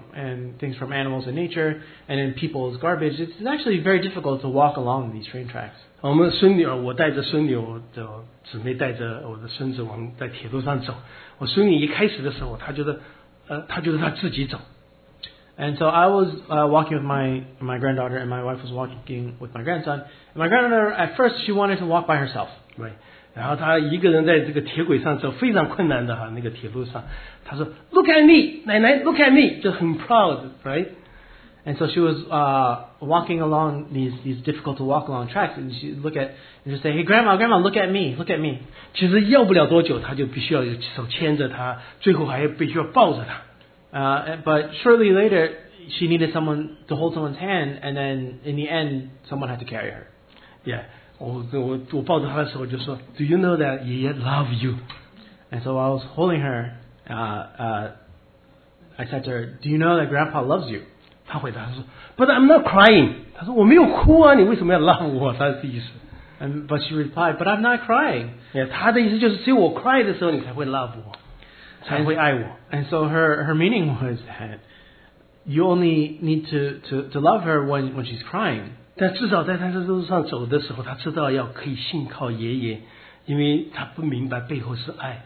and things from animals in nature, and in people's garbage. It's actually very difficult to walk along these train tracks. 我们孙女儿，我带着孙女，我的姊妹带着我的孙子，我们在铁路上走。我孙女一开始的时候，她觉得她自己走。 And so I was walking with my granddaughter, and my wife was walking with my grandson. And my granddaughter, at first, she wanted to walk by herself. Right. 然后她一个人在这个铁轨上走，非常困难的哈，那个铁路上，她说 "Look at me， 奶奶 ，Look at me"， 就很 proud，right？ And so she was walking along these difficult to walk along tracks, and she'd look at and just say, "Hey, grandma, look at me, look at me." 其实要不了多久，她就必须要手牵着她，最后还必须要抱着她。 But shortly later, she needed someone to hold someone's hand, and then in the end, someone had to carry her. Yeah. 我抱着她的时候就说 "Do you know that 爷爷 love you?" And so I was holding her. I said to her, "Do you know that Grandpa loves you?" 她回答说 "But I'm not crying." 她说我没有哭啊，你为什么要 love 我？她是意思。 But she replied, "But I'm not crying." 她的意思就是只有我 cry 的时候，你才会 love 我，才会爱我。 And so her meaning was that you only need to love her when she's crying. 但至少在他的路上走的时候，他知道要可以信靠爷爷，因为他不明白背后是爱。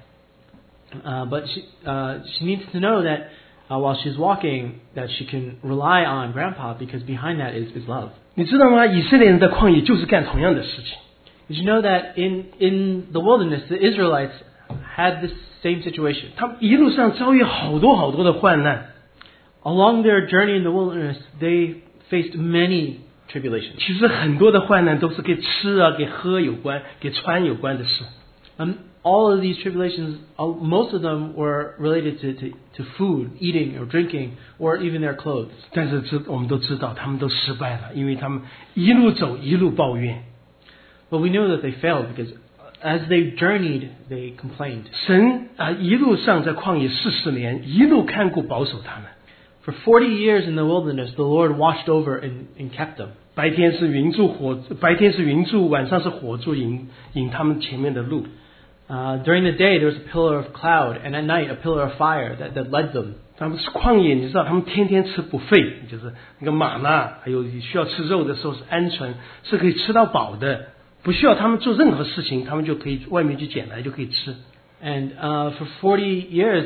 But she needs to know that while she's walking, that she can rely on Grandpa because behind that is love. 你知道吗？以色列人在旷野就是干同样的事情。 Did you know that in the wilderness, the Israelites had this same situation? 他们一路上遭遇好多的患难。 Along their journey in the wilderness, they faced many tribulations. 其实很多的患难都是跟吃啊、跟喝有关、跟穿有关的事。 All of these tribulations, most of them were related to food, eating or drinking, or even their clothes. 但是我们都知道，他们都失败了，因为他们一路走一路抱怨。 But we knew that they failed because as they journeyed, they complained. 神一路上在旷野40年，一路看顾保守他们。 For 40 years in the wilderness, the Lord watched over and kept them. 白天是云柱，晚上是火柱引他们前面的路。 During the day, there was a pillar of cloud, and at night, a pillar of fire that led them. 他们是旷野，你知道，他们天天吃buffet，就是那个玛纳，还有需要吃肉的时候是鹌鹑，是可以吃到饱的，不需要他们做任何事情，他们就可以外面去捡来就可以吃。 And for 40 years,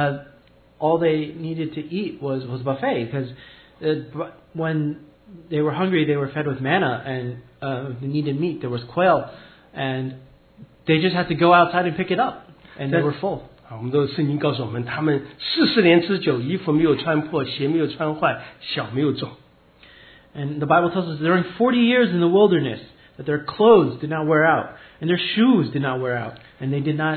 all they needed to eat was buffet, because when they were hungry, they were fed with manna, and if they needed meat, there was quail, and they just had to go outside and pick it up, and they were full. 我们的圣经告诉我们，他们40年之久，衣服没有穿破，鞋没有穿坏，脚没有肿。 And the Bible tells us during 40 years in the wilderness that their clothes did not wear out, and their shoes did not wear out, and they did not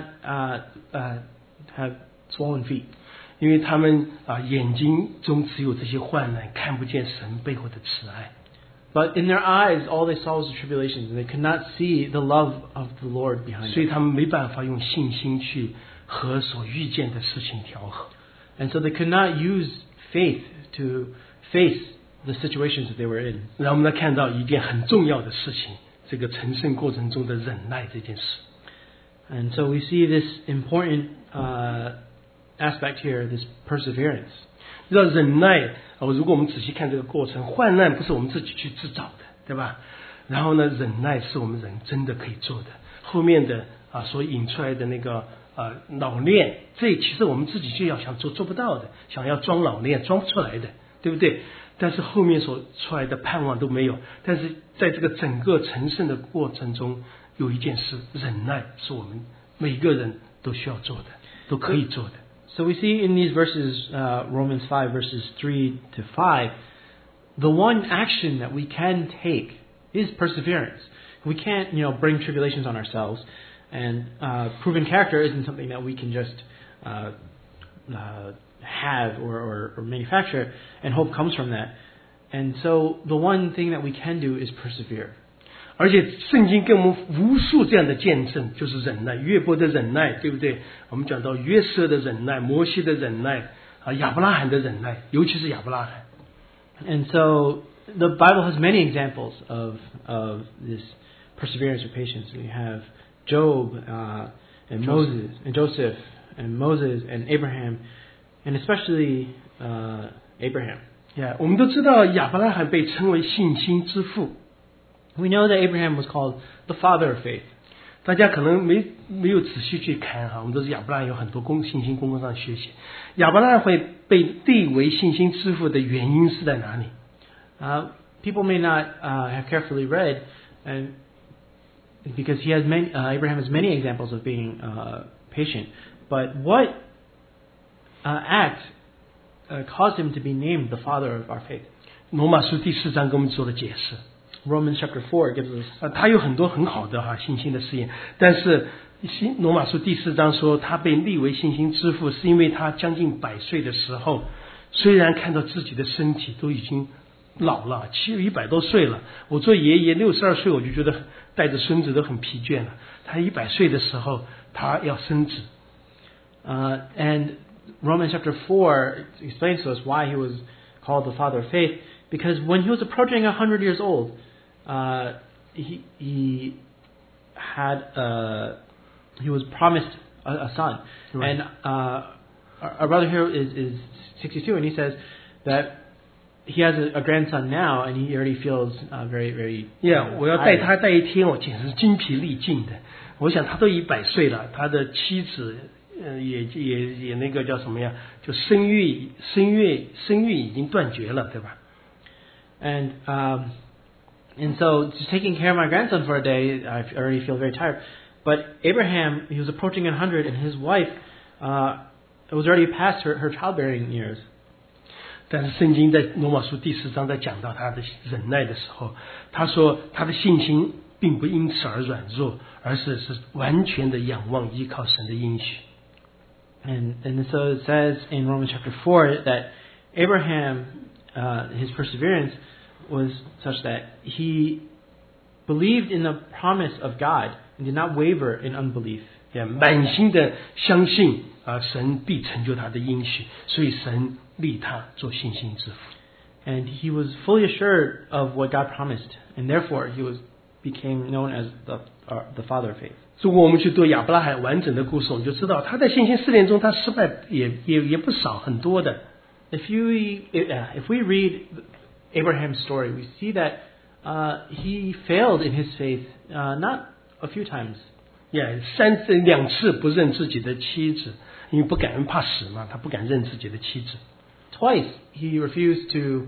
have swollen feet. 因为他们眼睛中只有这些患难，看不见神背后的慈爱。 But in their eyes, all they saw was the tribulations, and they could not see the love of the Lord behind them. 所以他们没办法用信心去和所遇见的事情调和。 And so they could not use faith to face the situations that they were in. 让我们来看到一件很重要的事情，这个成圣过程中的忍耐这件事。 And so we see this important aspect here, this perseverance. 知道忍耐如果我们仔细看这个过程，患难不是我们自己去制造的，对吧？然后呢，忍耐是我们人真的可以做的。后面的所引出来的那个老练，这其实我们自己就要想做不到的，想要装老练装不出来的，对不对？但是后面所出来的盼望都没有。但是在这个整个成圣的过程中，有一件事，忍耐是我们每个人都需要做的，都可以做的。 So we see in these verses, Romans 5 verses 3 to 5, the one action that we can take is perseverance. We can't, bring tribulations on ourselves, and proven character isn't something that we can just have or manufacture, and hope comes from that. And so the one thing that we can do is persevere. 而且圣经给我们无数这样的见证，就是忍耐，约伯的忍耐，对不对？我们讲到约瑟的忍耐，摩西的忍耐，亚伯拉罕的忍耐，尤其是亚伯拉罕。 And so the Bible has many examples of this perseverance or patience. We have Job and Moses and Joseph and Moses and Abraham, and especially Abraham. 我们都知道亚伯拉罕被称为信心之父。 We know that Abraham was called the father of faith. 大家可能没有仔细去看我们都是亚伯拉罕有很多信心功课上学习。亚伯拉罕会被立为信心之父的原因是在哪里 ？People may not have carefully read, and because Abraham has many examples of being patient. But what act caused him to be named the father of our faith? 罗马书第4章给我们做了解释。 Romans chapter 4 gives us 他有很多很好的信心的试验，但是罗马书第4章说他被立为信心之父，是因为他将近100岁的时候，虽然看到自己的身体都已经老了，100多岁了，我做爷爷62岁我就觉得带着孙子都很疲倦了。他100岁的时候，他要生子。 And Romans chapter 4 explains to us why he was called the father of faith, because when he was approaching 100 years old, he was promised a son. Right. And our brother here is 62, and he says that he has a grandson now, and he already feels very, very. 我要带他带一天，我简直是精疲力尽的。我想他都100岁了，他的妻子也那个叫什么呀？就生育已经断绝了，对吧？ And so just taking care of my grandson for a day, I already feel very tired. But Abraham, he was approaching 100, and his wife was already past her childbearing years. 但是圣经在罗马书第4章在讲到他的忍耐的时候，他说他的信心并不因此而软弱，而是完全的仰望依靠神的应许。 And so it says in Romans chapter 4 that Abraham, his perseverance was such that he believed in the promise of God and did not waver in unbelief. 满心的相信神必成就他的应许，所以神立他做信心之父。 And he was fully assured of what God promised, and therefore he became known as the father of faith. 如果我们去读亚伯拉罕完整的故事，我们就知道他在信心试炼中他失败也不少，很多的。 If we read Abraham's story, we see that he failed in his faith not a few times. 2次不认自己的妻子，因为不敢人怕死嘛，他不敢认自己的妻子。 Twice he refused to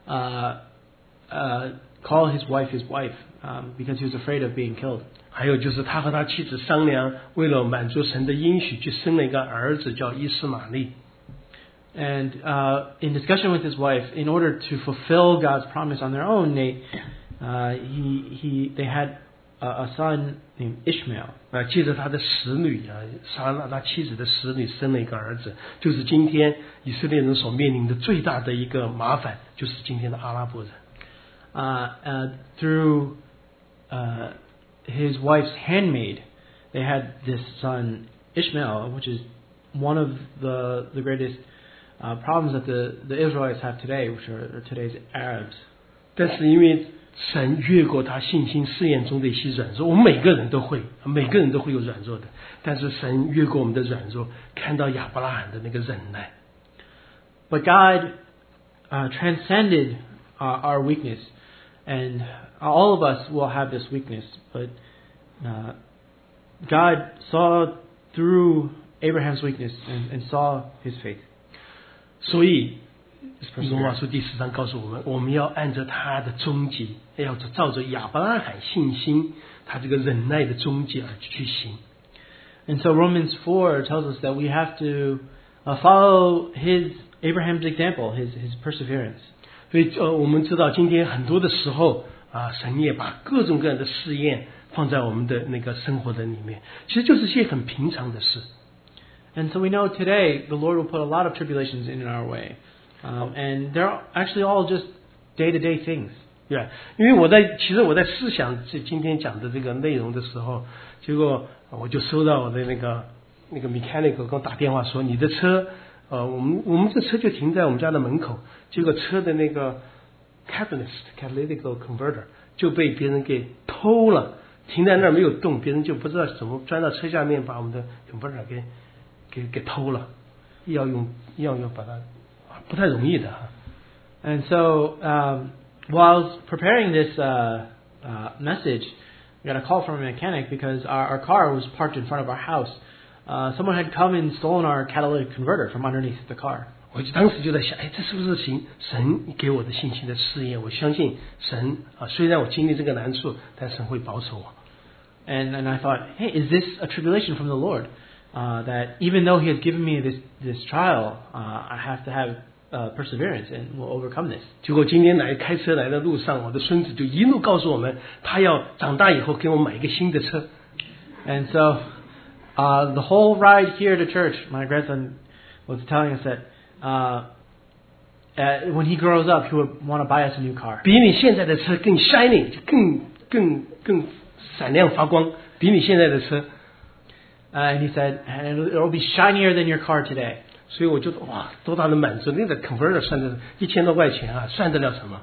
call his wife because he was afraid of being killed. 还有就是他和他妻子商量，为了满足神的应许，去生了一个儿子叫伊斯玛利。 And in discussion with his wife, in order to fulfill God's promise on their own, they had a son named Ishmael. 借着他的使女杀了他妻子的使女，生了一个儿子，就是今天以色列人所面临的最大的一个麻烦，就是今天的阿拉伯人。 Through his wife's handmaid, they had this son Ishmael, which is one of the greatest problems that the Israelites have today, which are today's Arabs. 但是因为神越过他信心试验中的一些软弱，我们每个人都会有软弱的，但是神越过我们的软弱，看到亚伯拉罕的那个忍耐。 But God transcended our weakness, and all of us will have this weakness. But God saw through Abraham's weakness and saw his faith. 所以罗马书第4章告诉我们，我们要按照他的终极，要照着亚伯拉罕信心他这个忍耐的终极而去行。 And so Romans 4 tells us that we have to follow Abraham's example, his perseverance. 所以我们知道今天很多的时候神也把各种各样的试验放在我们的那个生活的里面，其实就是些很平常的事。 And so we know today the Lord will put a lot of tribulations in our way. And they're actually all just day-to-day things. 对，因为其实我在思想今天讲的这个内容的时候，结果我就收到我的那个 mechanic 给我打电话说，你的车我们这车就停在我们家的门口，结果车的那个 catalytic converter 就被别人给偷了，停在那儿没有动，别人就不知道怎么钻到车下面把我们的 converter 给偷了，要用把它不太容易的。 And so while I was preparing this message, we got a call from a mechanic because our car was parked in front of our house. Someone had come and stolen our catalytic converter from underneath the car. 我当时就在想，这是不是神给我的信心的试验？我相信神虽然我经历这个难处，但神会保守我。 And I thought, hey, is this a tribulation from the Lord? That even though He has given me this trial, I have to have perseverance and will overcome this. 结果今天开车来的路上，我的孙子就一路告诉我们，他要长大以后给我买一个新的车。 And so the whole ride here to church, my grandson was telling us that when he grows up, he would want to buy us a new car. 比你现在的车更 shining， 更闪亮发光，比你现在的车。 And he said, and it will be shinier than your car today. 所以我觉得哇，多大的满足！那个 converter 算的1000多块钱算得了什么？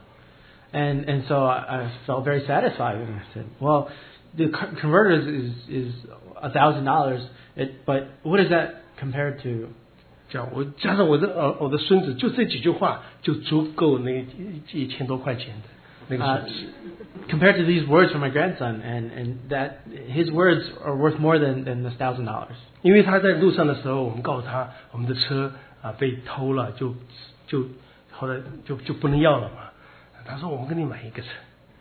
And so I felt very satisfied. And I said, well, the converter is $1,000, but what is that compared to? 我加上我的孙子，就这几句话就足够那1000多块钱的那个损失。 Compared to these words from my grandson, and that his words are worth more than the $1,000. 因为他在路上的时候，我们告诉他我们的车被偷了，就后来就不能要了嘛。他说我们给你买一个车。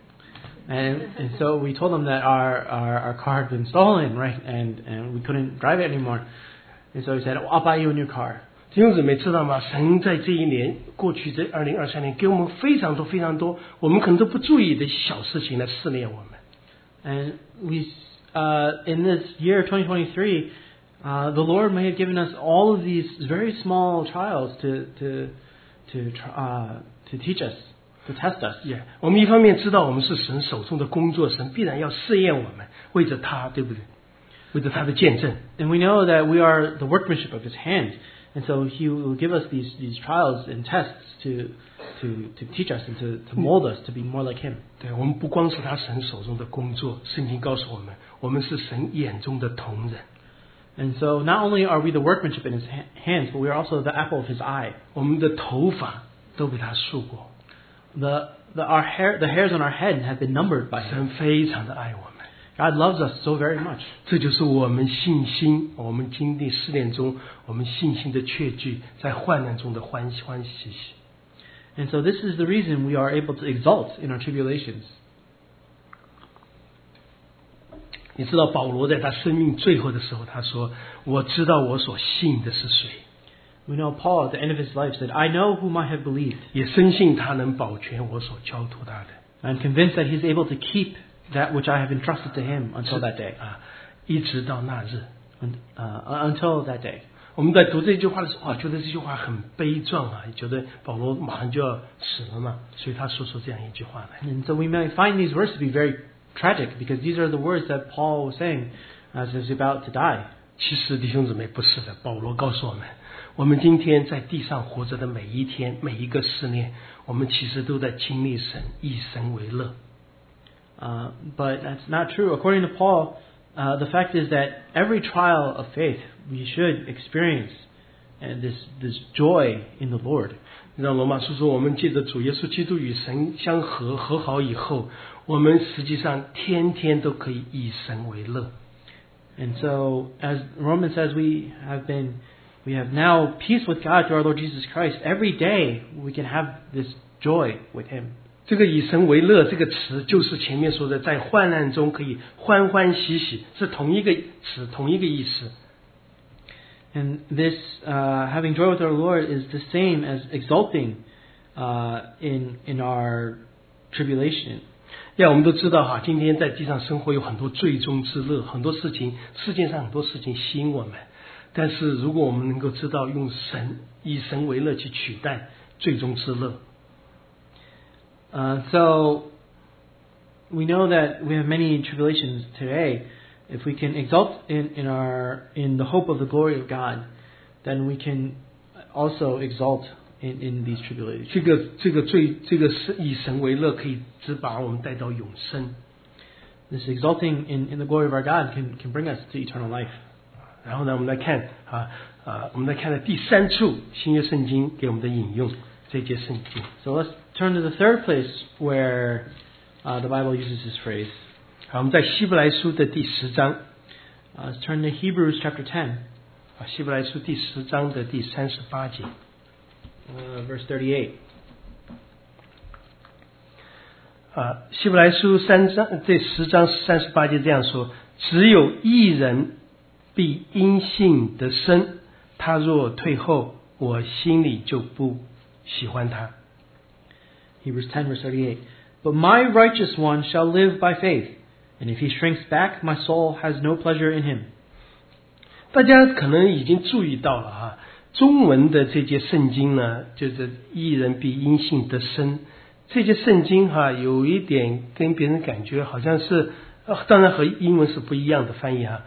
And so we told him that our car had been stolen, right? And we couldn't drive it anymore. And so he said, I'll buy you a new car. 弟兄姊妹知道吗？神在这一年，过去这2023年，给我们非常多，我们可能都不注意的小事情来试炼我们。 And we, in this year 2023, the Lord may have given us all of these very small trials to teach us, to test us. Yeah, 我们一方面知道我们是神手中的工作，神必然要试验我们，为着他，对不对？为着他的见证。 And we know that we are the workmanship of His hand. And so He will give us these trials and tests to teach us and to mold us to be more like Him. 对，我们不光是他神手中的工作，圣经告诉我们，我们是神眼中的瞳人。 And so not only are we the workmanship in His hands, but we are also the apple of His eye. 我们的头发都被他束过。 The hairs on our head have been numbered by Him. 神非常的爱我们。 God loves us so very much. 这就是我们信心，我们经历试炼中，我们信心的确据，在患难中的欢喜。 And so this is the reason we are able to exult in our tribulations. 你知道保罗在他生命最后的时候，他说：“我知道我所信的是谁。” We know Paul at the end of his life said, "I know whom I have believed." 也深信他能保全我所交托他的。 I'm convinced that He's able to keep that which I have entrusted to Him until that day. 一直到那日。 Until that day. 我们在读这句话的时候，觉得这句话很悲壮觉得保罗马上就要死了嘛，所以他说出这样一句话来。 And so we may find these words to be very tragic because these are the words that Paul was saying as he was about to die. 其实弟兄姊妹不是的，保罗告诉我们， 我们今天在地上活着的每一天，每一个试炼，我们其实都在经历神，以神为乐。 But that's not true. According to Paul, the fact is that every trial of faith we should experience and this joy in the Lord. 让罗马书说，我们借着主耶稣基督与神相合，和好以后，我们实际上天天都可以以神为乐。 And so, as Romans says, we have now peace with God through our Lord Jesus Christ. Every day we can have this joy with Him. 这个以神为乐这个词，就是前面说的，在患难中可以欢欢喜喜，是同一个词，同一个意思。 And this having joy with our Lord is the same as exulting in our tribulation. 我们都知道哈，今天在地上生活有很多最终之乐，很多事情，世界上很多事情吸引我们。但是如果我们能够知道用神以神为乐去取代最终之乐。 So we know that we have many tribulations today. If we can exult in the hope of the glory of God, then we can also exult in these tribulations. 这个是以神为乐，可以只把我们带到永生。 This exulting in the glory of our God can bring us to eternal life. 然后呢，我们来看我们来看的第三处新约圣经给我们的引用这节圣经。 So let's turn to the third place where the Bible uses this phrase. 好，我们在希伯来书的第10章。 Let's turn to Hebrews chapter 10. 希伯来书第10章的第38节。 Verse 38. 希伯来书10章38节这样说：只有义人必因信得生，他若退后，我心里就不喜欢他。 Hebrews 10 verse 38. But my righteous one shall live by faith, and if he shrinks back, my soul has no pleasure in him. 大家可能已经注意到了哈，中文的这节圣经呢，就是义人必因信得生。这节圣经哈，有一点跟别人感觉好像是，当然和英文是不一样的翻译哈。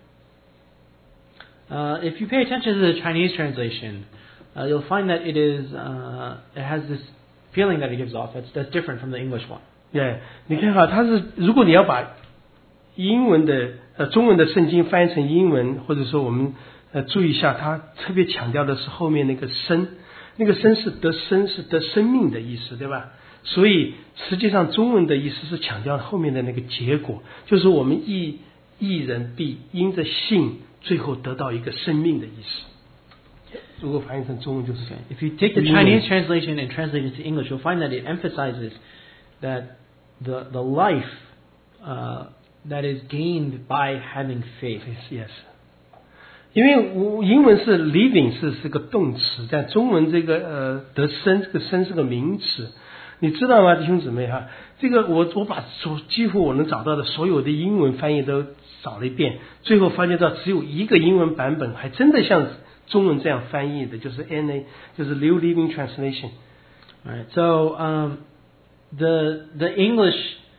If you pay attention to the Chinese translation, you'll find that it has this feeling that it gives off that's different from the English one. 你看哈，它是如果你要把英文的中文的圣经翻译成英文，或者说我们注意一下，它特别强调的是后面那个生，那个生是得生，是得生命的意思，对吧？所以实际上中文的意思是强调后面的那个结果，就是我们义人必因着信最后得到一个生命的意思。如果翻译成中文就是 If you take the Chinese translation and translate it to English, you'll find that it emphasizes that the life that is gained by having faith. Yes. 因为英文是 living 是个动词，但中文这个得生，这个生是个名词。你知道吗，弟兄姊妹哈？这个我把几乎我能找到的所有的英文翻译都找了一遍，最后发现到只有一个英文版本还真的像中文这样翻译的，就是 NA， 就是 New Living Translation。 Alright, so the English,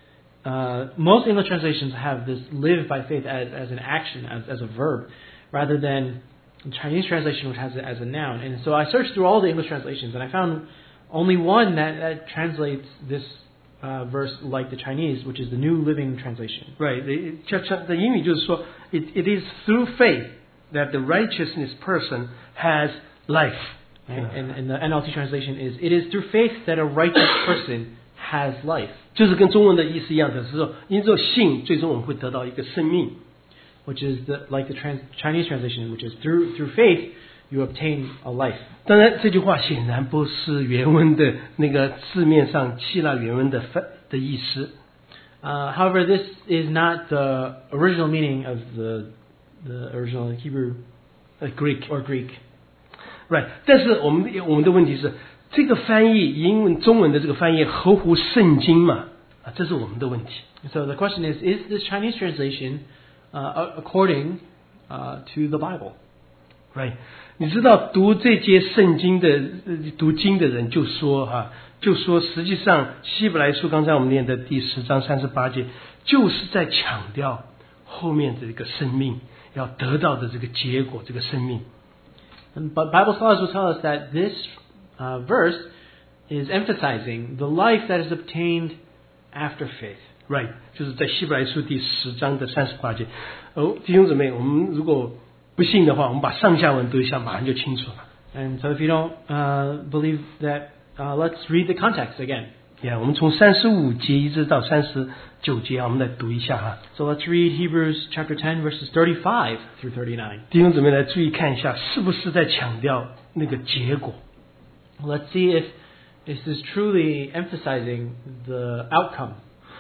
most English translations have this live by faith as an action, as a verb, rather than the Chinese translation which has it as a noun. And so I searched through all the English translations and I found only one that translates this verse like the Chinese, which is the New Living Translation. Right. 的英语就是说 it is through faith that the righteousness person has life. Right? And the NLT translation is, it is through faith that a righteous person has life. 就是跟中文的意思一样的，是说因着信，最终我们会得到一个生命。 Which is like the Chinese translation, which is through faith you obtain a life. 当然，这句话显然不是原文的那个字面上希腊原文的意思。 However, this is not the original meaning of the original Hebrew, Greek or Greek. Right. 但是我们的问题是，这个翻译英文中文的这个翻译合乎圣经吗？这是我们的问题。 So the question is this Chinese translation according to the Bible? Right. 你知道读这节圣经的读经的人就说实际上希伯来书刚才我们念的第10章38节就是在强调后面这个生命要得到的这个结果，这个生命。 But Bible scholars will tell us that this verse is emphasizing the life that is obtained after faith. Right， 就是在希伯来书第10章的38节。弟兄姊妹，我们如果不信的话，我们把上下文读一下，马上就清楚了。 And so if you don't believe that, let's read the context again. 我们从35节一直到39节，我们来读一下哈。 So let's read Hebrews chapter 10 verses 35 through 39. 弟兄姊妹来注意看一下，是不是在强调那个结果？ Let's see if this is truly emphasizing the outcome.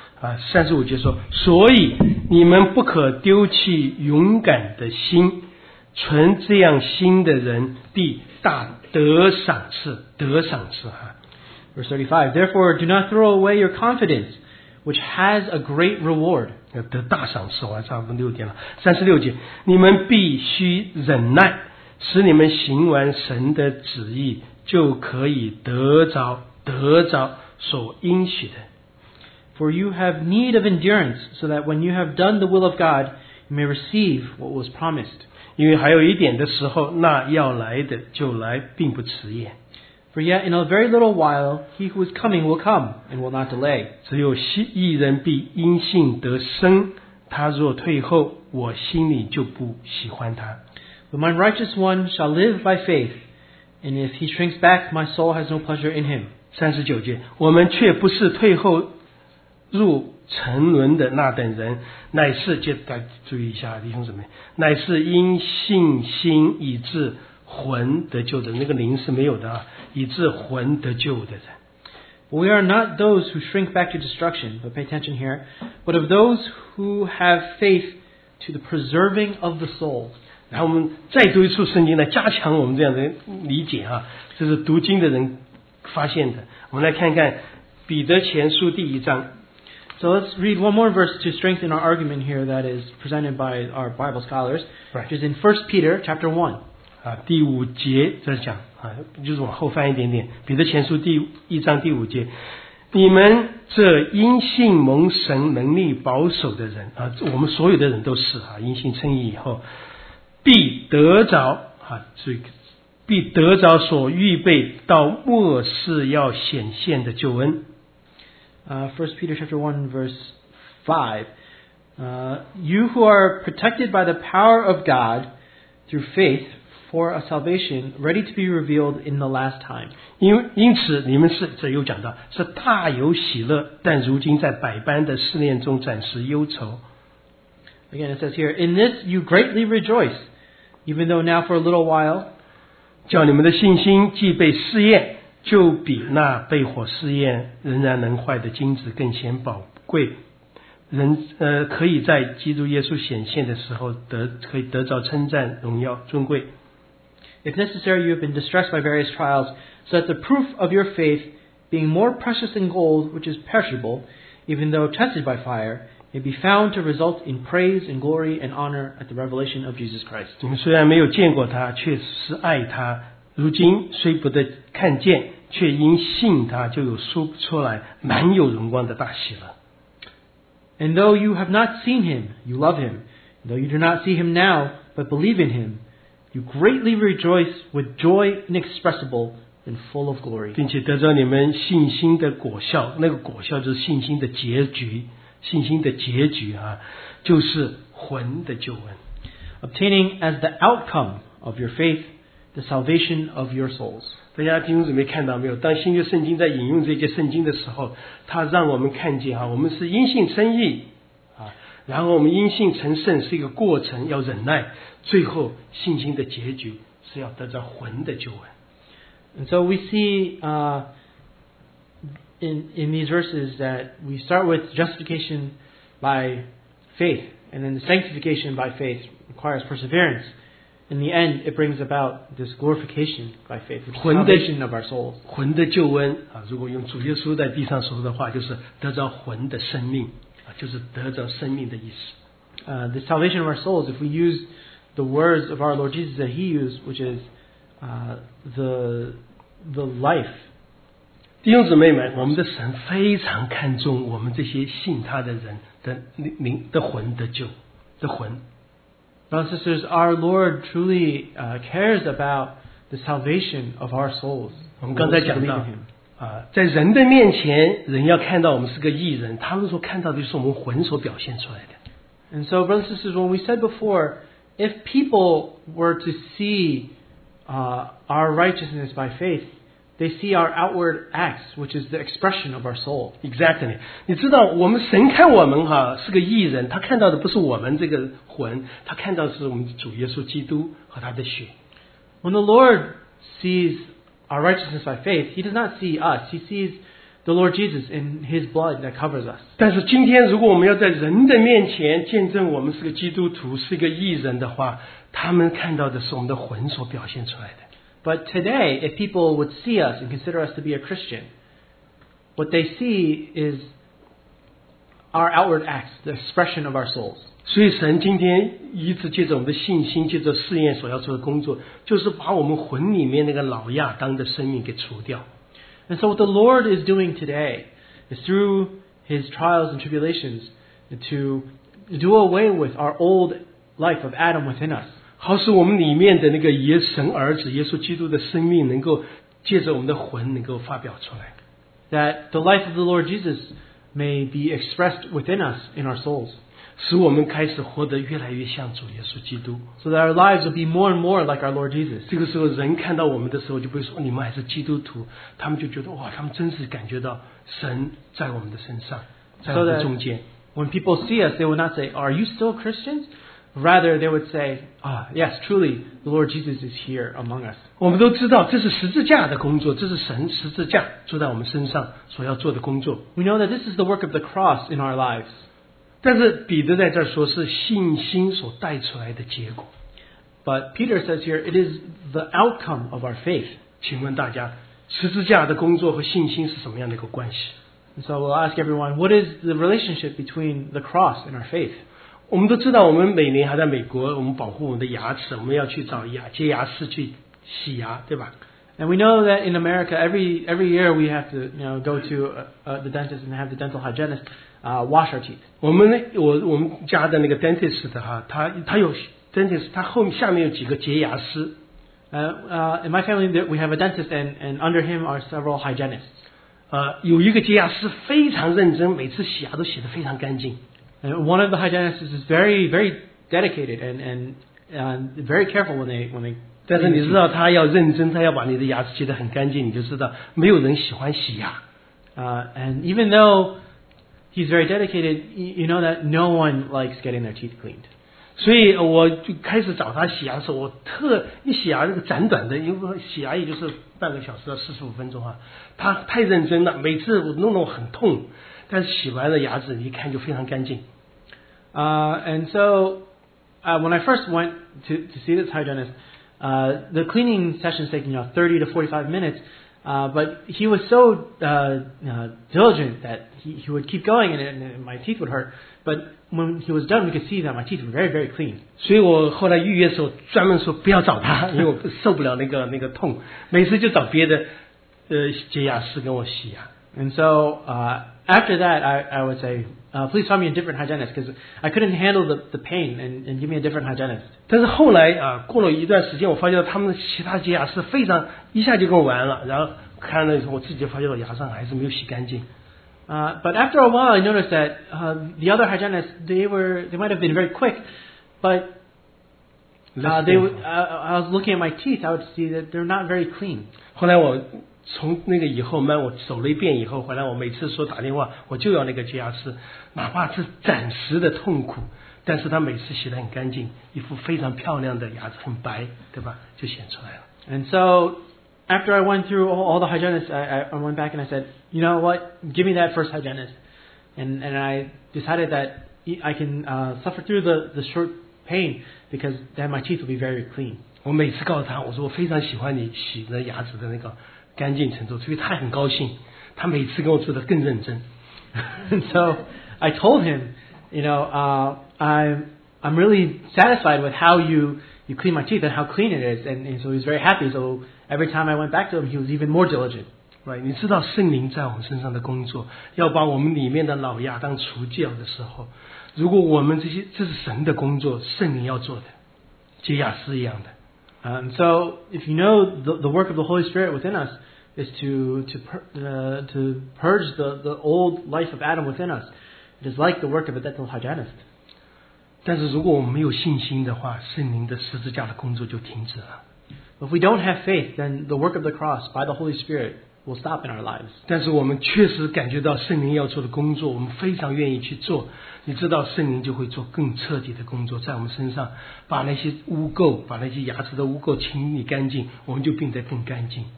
35节说，所以你们不可丢弃勇敢的心，存这样心的人必大得赏赐，得赏赐哈。 Verse 35, Therefore do not throw away your confidence, which has a great reward. 得大赏赐，我还差不多6点了。36节，你们必须忍耐，使你们行完神的旨意，就可以得着所应许的。 For you have need of endurance, so that when you have done the will of God, you may receive what was promised. 因为还有一点的时候，那要来的就来，并不迟延。 For yet in a very little while, he who is coming will come, and will not delay. 只有义人必因信得生，他若退后，我心里就不喜欢他。 But my righteous one shall live by faith, and if he shrinks back, my soul has no pleasure in him. 39节，我们却不是退后入沉沦的那等人，乃是大家注意一下，弟兄姊妹，乃是因信心以致魂得救的，那个灵是没有的啊，以致魂得救的人。 We are not those who shrink back to destruction, but pay attention here, but of those who have faith to the preserving of the soul. 然后我们再读一处圣经来加强我们这样的理解啊，这是读经的人发现的。我们来看看彼得前书第1章。 So let's read one more verse to strengthen our argument here that is presented by our Bible scholars, which is in 1 Peter chapter 1. 第5节在讲就是往后翻一点点，彼得前书第1章第5节，你们这因信蒙神能力保守的人我们所有的人都是因信称义以后，必得着所预备到末世要显现的救恩。 1 Peter chapter 1 verse 5. You who are protected by the power of God through faith for a salvation ready to be revealed in the last time. 因此你们这又讲到是大有喜乐，但如今在百般的试炼中暂时忧愁。 Again, it says here, In this you greatly rejoice, even though now for a little while. 叫你们的信心既被试验，就比那被火试验仍然能坏的金子更显宝贵。可以在基督耶稣显现的时候可以得着称赞、荣耀、尊贵。 If necessary, you have been distressed by various trials, so that the proof of your faith, being more precious than gold, which is perishable, even though tested by fire, may be found to result in praise and glory and honor at the revelation of Jesus Christ. 你们虽然没有见过他，却是爱他。如今虽不得看见，却因信他，就有说不出来满有荣光的大喜乐。 And though you have not seen him, you love him. And though you do not see him now, but believe in him, you greatly rejoice with joy inexpressible and full of glory. 并且得着你们信心的果效，那个果效就是信心的结局，信心的结局就是魂的救恩。 Obtaining as the outcome of your faith, the salvation of your souls. 大家弟兄姊妹看到没有？当新约圣经在引用这些圣经的时候，它让我们看见我们是因信称义然后我们因信成圣是一个过程，要忍耐，最后信心的结局是要得着魂的救恩。 And so we see in these verses that we start with justification by faith, and then the sanctification by faith requires perseverance. In the end, it brings about this glorification by faith, which is salvation of our souls. 魂的救恩如果用主耶稣在地上说的话，就是得着魂的生命就是得着生命的意思。 The salvation of our souls, if we use the words of our Lord Jesus that He used, which is the life. 弟兄姊妹们，我们的神非常看重我们这些信他的人的灵的魂的魂。 Brothers and sisters, our Lord truly cares about the salvation of our souls. 我们刚才讲 Believe 到 in Him. 在人的面前，人要看到我们是个义人，他们所看到的就是我们魂所表现出来的。 And so, brothers and sisters, when we said before, if people were to see our righteousness by faith, they see our outward acts, which is the expression of our soul. Exactly， 你知道我们神看我们是个义人，他看到的不是我们这个魂，他看到的是我们主耶稣基督和他的血。 When the Lord sees our righteousness by faith, He does not see us. He sees the Lord Jesus in His blood that covers us. 但是今天，如果我们要在人的面前见证我们是个基督徒，是一个义人的话，他们看到的是我们的魂所表现出来的。 But today, if people would see us and consider us to be a Christian, what they see is our outward acts, the expression of our souls. 所以神今天一直借着我们的信心，借着试验所要做的工作，就是把我们魂里面那个老亚当的生命给除掉。 And so what the Lord is doing today is through His trials and tribulations to do away with our old life of Adam within us. 好使我们里面的那个神儿子耶稣基督的生命，能够借着我们的魂能够发表出来。 That the life of the Lord Jesus may be expressed within us in our souls. 使我们开始活得越来越像主耶稣基督。 So that our lives will be more and more like our Lord Jesus. 这个时候，人看到我们的时候，就不会说你们还是基督徒，他们就觉得哇，他们真是感觉到神在我们的身上，在我们的中间。 When people see us, they will not say, "Are you still Christians?" Rather, they would say, yes, truly, the Lord Jesus is here among us. 我们都知道这是十字架的工作，这是神十字架坐在我们身上所要做的工作。 We know that this is the work of the cross in our lives. 但是彼得在这儿说是信心所带出来的结果。 But Peter says here, it is the outcome of our faith. 请问大家，十字架的工作和信心是什么样的一个关系？ And so we'll ask everyone, what is the relationship between the cross and our faith? 我们都知道，我们每年还在美国，我们保护我们的牙齿，我们要去找洁牙师去洗牙，对吧？ And we know that in America, every year we have to go to the dentist and have the dental hygienist wash our teeth. 我们家的那个 dentist 的他有 dentist， 他下面有几个洁牙师。 In my family, we have a dentist, and under him are several hygienists. 有一个洁牙师非常认真，每次洗牙都洗得非常干净。 And one of the hygienists is very, very dedicated and very careful when they. 但是你知道他要认真，他要把你的牙齿洗得很干净，你就知道没有人喜欢洗牙。 And even though he's very dedicated, you know that no one likes getting their teeth cleaned. 所以我就开始找他洗牙的时候，我一洗牙这个短短的，因为洗牙也就是半个小时到45分钟他太认真了，每次我弄得我很痛，但是洗完了牙齿一看就非常干净。 And so when I first went to see this hygienist, the cleaning sessions taking 30 to 45 minutes, but he was so diligent that he would keep going and my teeth would hurt. But when he was done, we could see that my teeth were very, very clean. 所以我后来预约的时候专门说不要找他，因为我受不了那个痛，每次就找别的洁牙师跟我洗牙。 And so after that, I would say, please find me a different hygienist because I couldn't handle the pain and give me a different hygienist. 但是后来过了一段时间，我发现他们其他洁牙师非常一下就跟我完了，然后看了以后，我自己就发现我牙上还是没有洗干净。 But after a while, I noticed that the other hygienists they might have been very quick, but I was looking at my teeth, I would see that they're not very clean. 后来我从那个以后我走了一遍以后，回来我每次说打电话，我就要那个洁牙师，哪怕是暂时的痛苦，但是他每次洗得很干净，一副非常漂亮的牙齿，很白，对吧？就显出来了。 And so after I went through all the hygienists, I went back and I said, you know what, give me that first hygienist. And I decided that I can suffer through the short pain because then my teeth will be very clean. 我每次告诉他，我说我非常喜欢你洗的牙齿的那个干净程度，所以他很高兴。他每次跟我做的更认真。 And so I told him, I'm really satisfied with how you clean my teeth and how clean it is. And so he was very happy. So every time I went back to him, he was even more diligent. Right， 你知道圣灵在我们身上的工作，要把我们里面的老亚当除掉的时候，如果我们这是神的工作，圣灵要做的，洁牙师一样的。 So if you know the work of the Holy Spirit within us is to purge the old life of Adam within us, it is like the work of a dental hygienist. 但是如果我们没有信心的话，圣灵的十字架的工作就停止了。 If we don't have faith, then the work of the cross by the Holy Spirit will stop in our lives. 但是我们确实感觉到圣灵要做的工作，我们非常愿意去做。你知道，圣灵就会做更彻底的工作，在我们身上把那些污垢，把那些牙齿的污垢清理干净，我们就变得更干净。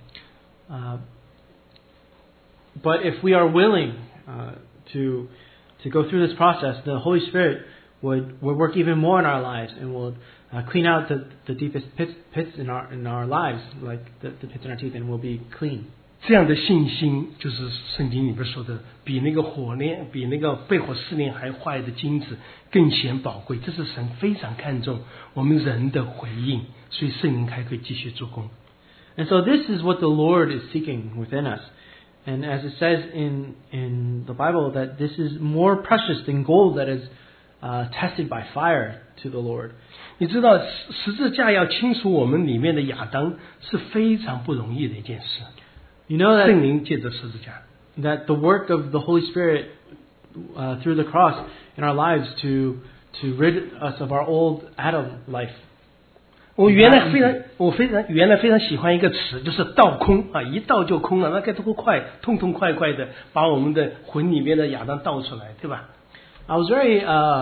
But if we are willing to go through this process, the Holy Spirit would work even more in our lives and will clean out the deepest pits in our lives, like the pits in our teeth, and will be clean. 这样的信心就是圣经里边说的，比那个火炼，比那个被火试炼还坏的金子更显宝贵。这是神非常看重我们人的回应，所以圣灵还可以继续做工。 And so this is what the Lord is seeking within us. And as it says in the Bible, that this is more precious than gold that is tested by fire to the Lord. 你知道十字架要清除我们里面的亚当是非常不容易的一件事。 You know that 圣灵借着十字架 that the work of the Holy Spirit through the cross in our lives to rid us of our old Adam life. 我原来非常喜欢一个词，就是倒空啊，一倒就空了，那该多快，痛痛快快的把我们的魂里面的亚当倒出来，对吧？ I was very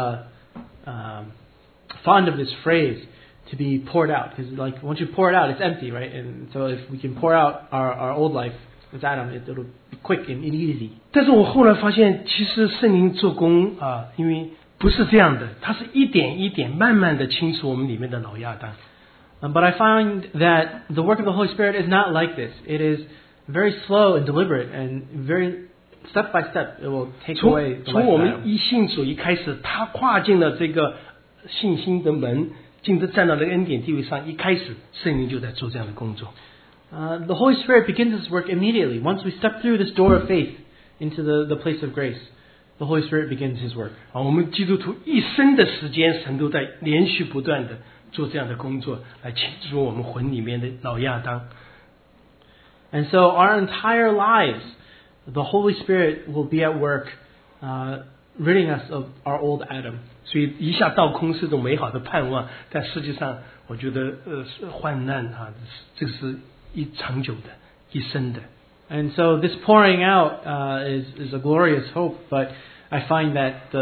fond of this phrase, to be poured out, because like once you pour it out, it's empty, right? And so if we can pour out our old life with Adam, it'll be quick and easy. 但是我后来发现，其实圣灵做工啊，因为不是这样的，它是一点一点慢慢的清除我们里面的老亚当。 But I find that the work of the Holy Spirit is not like this. It is very slow and deliberate, and very step by step it will take away the life 从我 of 们 Adam. 一信主一开始，他跨进了这个信心的门，站到那个恩典地位上，一开始圣灵就在做这样的工作。 The Holy Spirit begins His work immediately. Once we step through this door of faith into the place of grace, the Holy Spirit begins His work. 我们基督徒一生的时间，神都在连续不断的做这样的工作，来清除我们魂里面的老亚当。 And so our entire lives, the Holy Spirit will be at work, ridding us of our old Adam. 所以一下倒空是种美好的盼望，但实际上我觉得患难啊，这是长久的，一生的。 And so this pouring out is a glorious hope, but I find that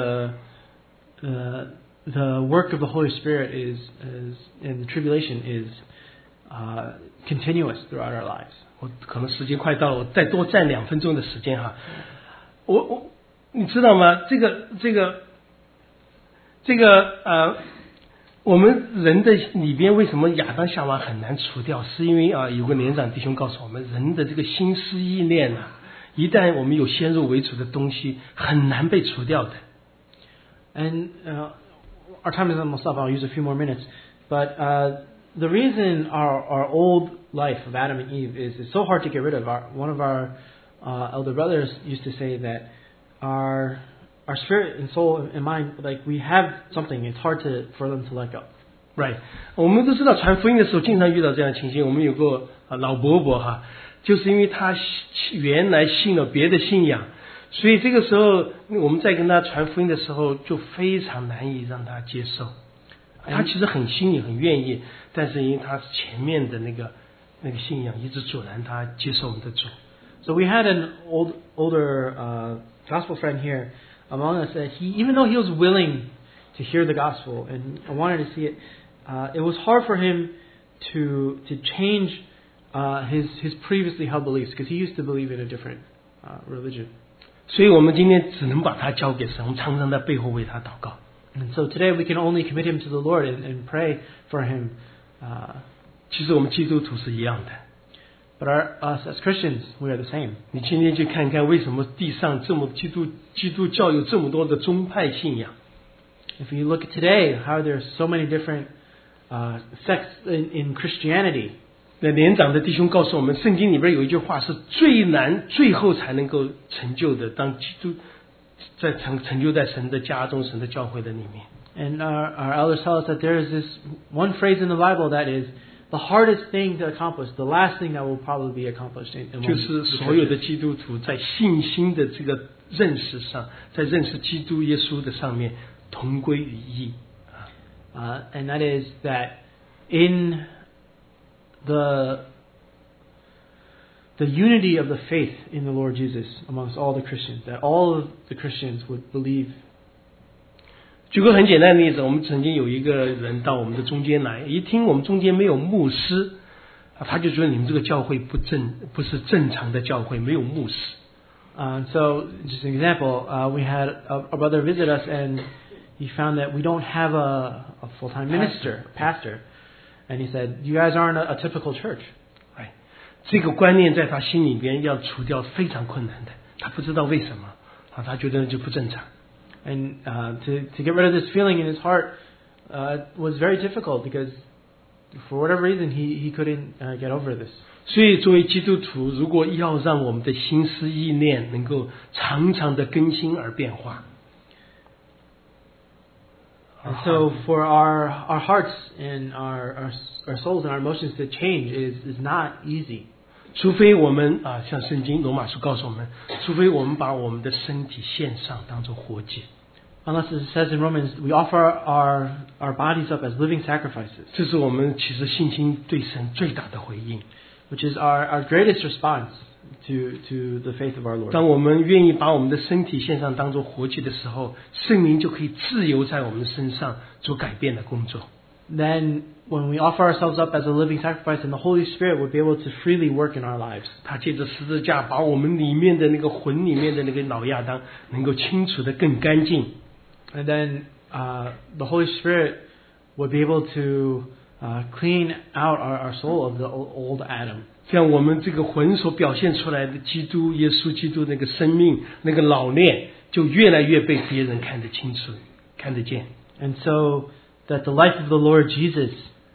the work of the Holy Spirit is in the tribulation is continuous throughout our lives. 我可能时间快到了，我再多占2分钟的时间哈。你知道吗？我们人的里边为什么亚当夏娃很难除掉？是因为有个年长弟兄告诉我们，人的这个心思意念啊，一旦我们有先入为主的东西，很难被除掉的。 And our time is almost up. I'll use a few more minutes. But the reason our old life of Adam and Eve is so hard to get rid of. One of our elder brothers used to say that our spirit and soul and mind, like we have something, it's hard for them to let go. Right. 我们都知道传福音的时候经常遇到这样的情形。我们有个老伯伯哈，就是因为他原来信了别的信仰，所以这个时候我们在跟他传福音的时候就非常难以让他接受。他其实很心里很愿意，但是因为他前面的那个信仰一直阻拦他接受我们的主。 So we had an older gospel friend here among us that even though he was willing to hear the gospel and wanted to see it, it was hard for him to change his previously held beliefs, because he used to believe in a different religion. 所以我们今天只能把他交给神，我们常常在背后为他祷告。 And so today we can only commit him to the Lord and pray for him. 其实我们基督徒是一样的。 But us as Christians, we are the same. 你今天去看看，为什么地上这么基督教有这么多的宗派信仰？ If you look at today, how there's so many different sects in Christianity. 那年长的弟兄告诉我们，圣经里边有一句话是最难最后才能够成就的，当基督在成就在神的家中、神的教会的里面。 And our elders tell us that there is this one phrase in the Bible that is the hardest thing to accomplish, the last thing that will probably be accomplished in 就 among 是 the 所有的 churches. 基督徒在信心的这个认识上，在认识基督耶稣的上面同归于一。 And that is that in the unity of the faith in the Lord Jesus amongst all the Christians, that all of the Christians would believe. 举个很简单的例子，我们曾经有一个人到我们的中间来，一听我们中间没有牧师，他就觉得你们这个教会不是正常的教会，没有牧师。 So, just an example, we had a brother visit us, and he found that we don't have a full-time pastor, and he said, "You guys aren't a typical church." 哎，这个观念在他心里边要除掉非常困难的，他不知道为什么他觉得就不正常。 And to get rid of this feeling in his heart was very difficult because for whatever reason he couldn't get over this. 所以作为基督徒，如果要让我们的心思意念能够常常的更新而变化， And so for our hearts and our souls and our emotions to change is not easy. 除非我们像圣经罗马书告诉我们，除非我们把我们的身体献上当作活祭。 Unless it says in Romans, we offer our bodies up as living sacrifices, 这是我们其实信心对神最大的回应。 which is our greatest response to the faith of our Lord. 当我们愿意把我们的身体献上当作活祭的时候，圣灵就可以自由在我们身上做改变的工作。 Then when we offer ourselves up as a living sacrifice, and the Holy Spirit would be able to freely work in our lives. 他借着十字架把我们里面的那个魂里面的那个老亚当能够清除得更干净。 And then the Holy Spirit would be able to clean out our soul of the old Adam. 这样我们这个魂所表现出来的基督耶稣基督那个生命那个老练，就越来越被别人看得清楚、看得见。 And so that the life of the Lord Jesus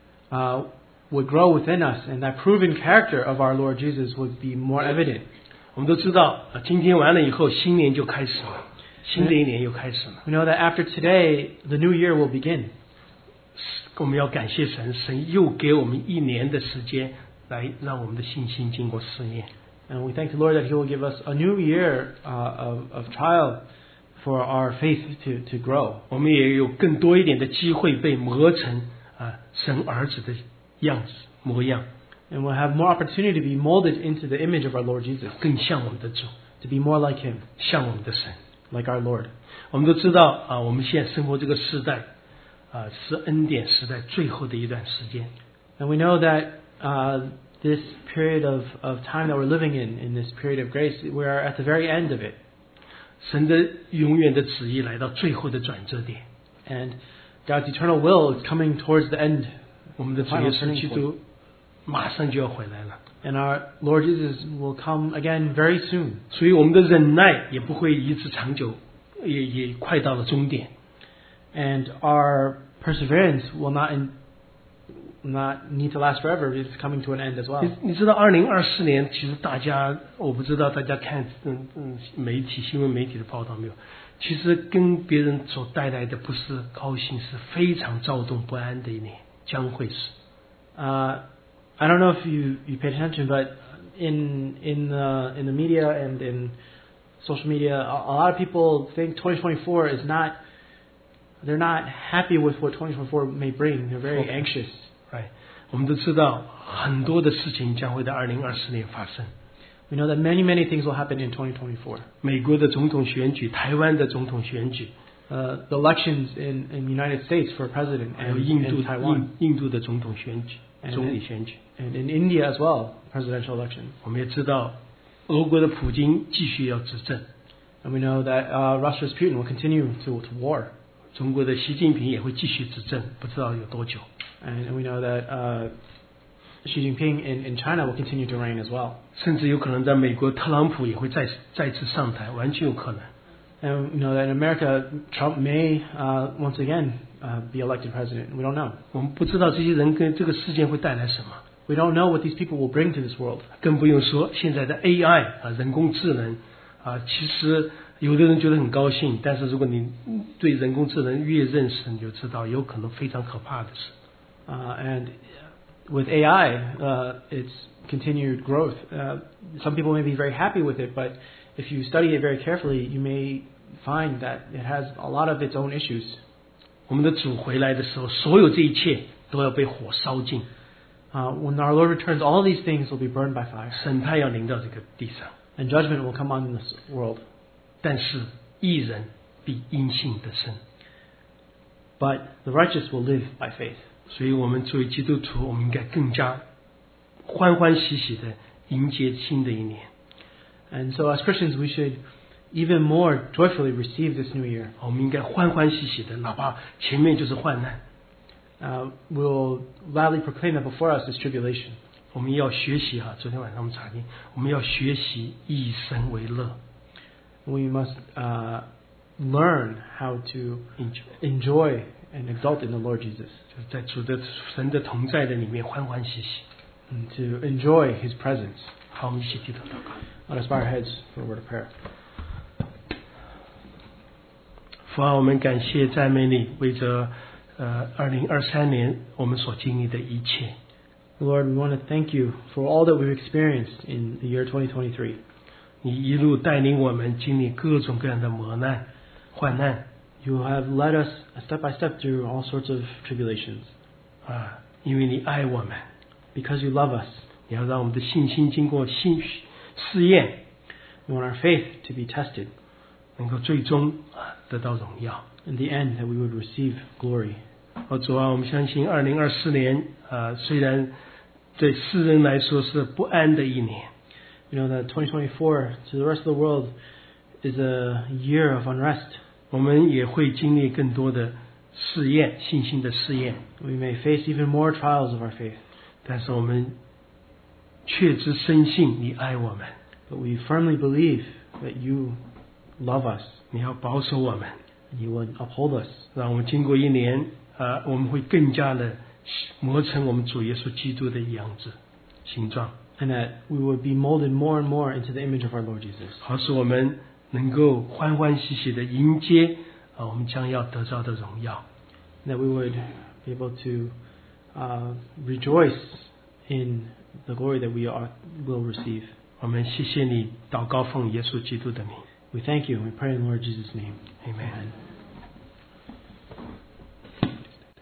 would grow within us, and that proven character of our Lord Jesus would be more evident. 我们都知道，今天完了以后，新年就开始了，新的一年又开始了。 We know that after today, the new year will begin. 我们要感谢神，神又给我们一年的时间，来让我们的信心经过试验。 And we thank the Lord that He will give us a new year of trial for our faith to grow. 我们也有更多一点的机会被磨成神儿子的样子模样， And we'll have more opportunity to be molded into the image of our Lord Jesus, 更像我们的主， to be more like Him, 像我们的神。 like our Lord. 我们都知道我们现在生活这个时代是恩典时代最后的一段时间。 And we know that this period of time that we're living in this period of grace, we are at the very end of it. 神的永远的旨意来到最后的转折点， And God's eternal will is coming towards the end. 我们的主耶稣基督马上就要回来了， And our Lord Jesus will come again very soon. 所以我们的忍耐也不会一直长久，也快到了终点。 And our perseverance will not need to last forever. It's coming to an end as well. 你知道2024年其实大家，我不知道大家看媒体新闻媒体的报道没有，其实跟别人所带来的不是高兴，是非常躁动不安的一年，将会是。 I don't know if you paid attention, but in the media and in social media, a lot of people think 2024 is not. They're not happy with what 2024 may bring. They're very anxious. 我们都知道很多的事情将会在2024年发生。 We know that many things will happen in 2024. 美国的总统选举，台湾的总统选举， The elections in the United States for president 还有 and Taiwan 印度的总统选举、总理选举。 and in India as well, presidential election. 我们也知道，俄国的普京继续要执政， And we know that Russia's Putin will continue to war. 中国的习近平也会继续执政，不知道有多久。 And we know that Xi Jinping in China will continue to reign as well. 甚至有可能在美国，特朗普也会再次上台，完全有可能。 And we know that in America, Trump may once again be elected president. We don't know. 我们不知道这些人跟这个事件会带来什么， We don't know what these people will bring to this world. 更不用说现在的 AI 人工智能其实有的人觉得很高兴，但是如果你对人工智能越认识，你就知道有可能非常可怕的事。 with AI, its continued growth. Some people may be very happy with it, but if you study it very carefully, you may find that it has a lot of its own issues. 我们的主回来的时候，所有这一切都要被火烧尽， When our Lord returns, all these things will be burned by fire, 审判要临到这个地上。 and judgment will come on this world. 但是义人必因信得生。 But the righteous will live by faith. 所以我们作为基督徒，我们应该更加欢欢喜喜的迎接新的一年。 And so as Christians, we should even more joyfully receive this new year. 我们应该欢欢喜喜的，哪怕前面就是患难， We'll loudly proclaim that before us is tribulation. 我们要学习哈。昨天晚上我们查经，我们要学习以神为乐， We must learn how to enjoy and exalt in the Lord Jesus, 就是在主的神的同在的里面欢欢喜喜。 and to enjoy His presence. 好，我们一起低头祷告。 Let us bow our heads for a word of prayer. 父啊，我们感谢赞美你，为着2023年我们所经历的一切。 Lord, we want to thank you for all that we've experienced in the year 2023. 你一路带领我们经历各种各样的磨难、患难 You have led us step by step through all sorts of tribulations. 啊，因为你爱我们， Because you love us, 你要让我们的信心经过试验， we want our faith to be tested. 能够最终得到荣耀。 In the end, that we would receive glory. 主啊，我们相信2024年虽然对世人来说是不安的一年， You know that 2024 to the rest of the world is a year of unrest. 我们也会经历更多的试验，信心的试验。 We may face even more trials of our faith. 但是我们确知深信你爱我们， But we firmly believe that you love us 你要保守我们， and you would uphold us. 让我们经过一年我们会更加的磨成我们主耶稣基督的样子、形状， And that we would be molded more and more into the image of our Lord Jesus. 好使我们能够欢欢喜喜的迎接我们将要得到的荣耀。 That we would be able to rejoice in the glory that we will receive. 我们谢谢你，祷告奉耶稣基督的名 We thank you and we pray in the Lord Jesus' name. ，Amen。 Amen.